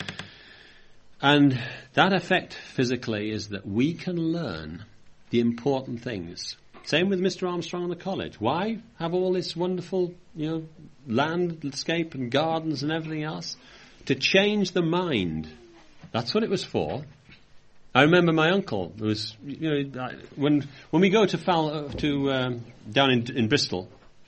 And that effect physically is that we can learn the important things. Same with Mister Armstrong and the college. Why have all this wonderful, you know, landscape and gardens and everything else? To change the mind. That's what it was for. I remember my uncle who was, you know, when when we go to Fal, to um, down in, in Bristol,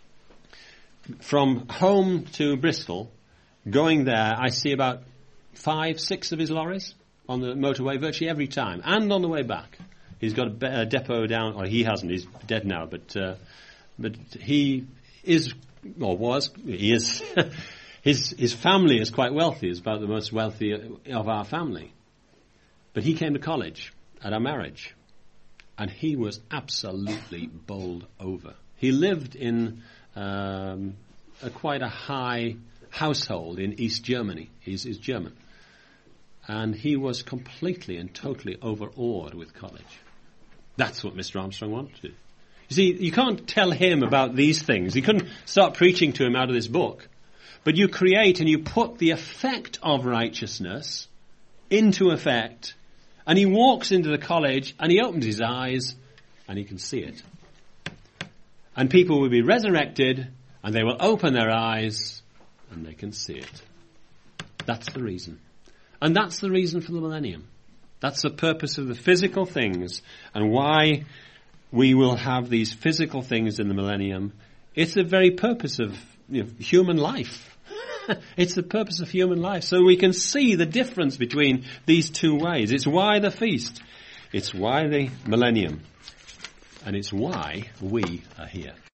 from home to Bristol, going there, I see about five, six of his lorries on the motorway virtually every time, and on the way back. He's got a, a depot down, or he hasn't, he's dead now, but uh, but he is, or was, he is, his his family is quite wealthy. He's about the most wealthy of our family. But he came to college at our marriage, and he was absolutely bowled over. He lived in um, a quite a high household in East Germany. He's, he's German. And he was completely and totally overawed with college. That's what Mister Armstrong wanted to do. You see, you can't tell him about these things. You couldn't start preaching to him out of this book. But you create and you put the effect of righteousness into effect. And he walks into the college and he opens his eyes and he can see it. And people will be resurrected and they will open their eyes and they can see it. That's the reason. And that's the reason for the millennium. That's the purpose of the physical things and why we will have these physical things in the millennium. It's the very purpose of, you know, human life. It's the purpose of human life. So we can see the difference between these two ways. It's why the feast. It's why the millennium. And it's why we are here.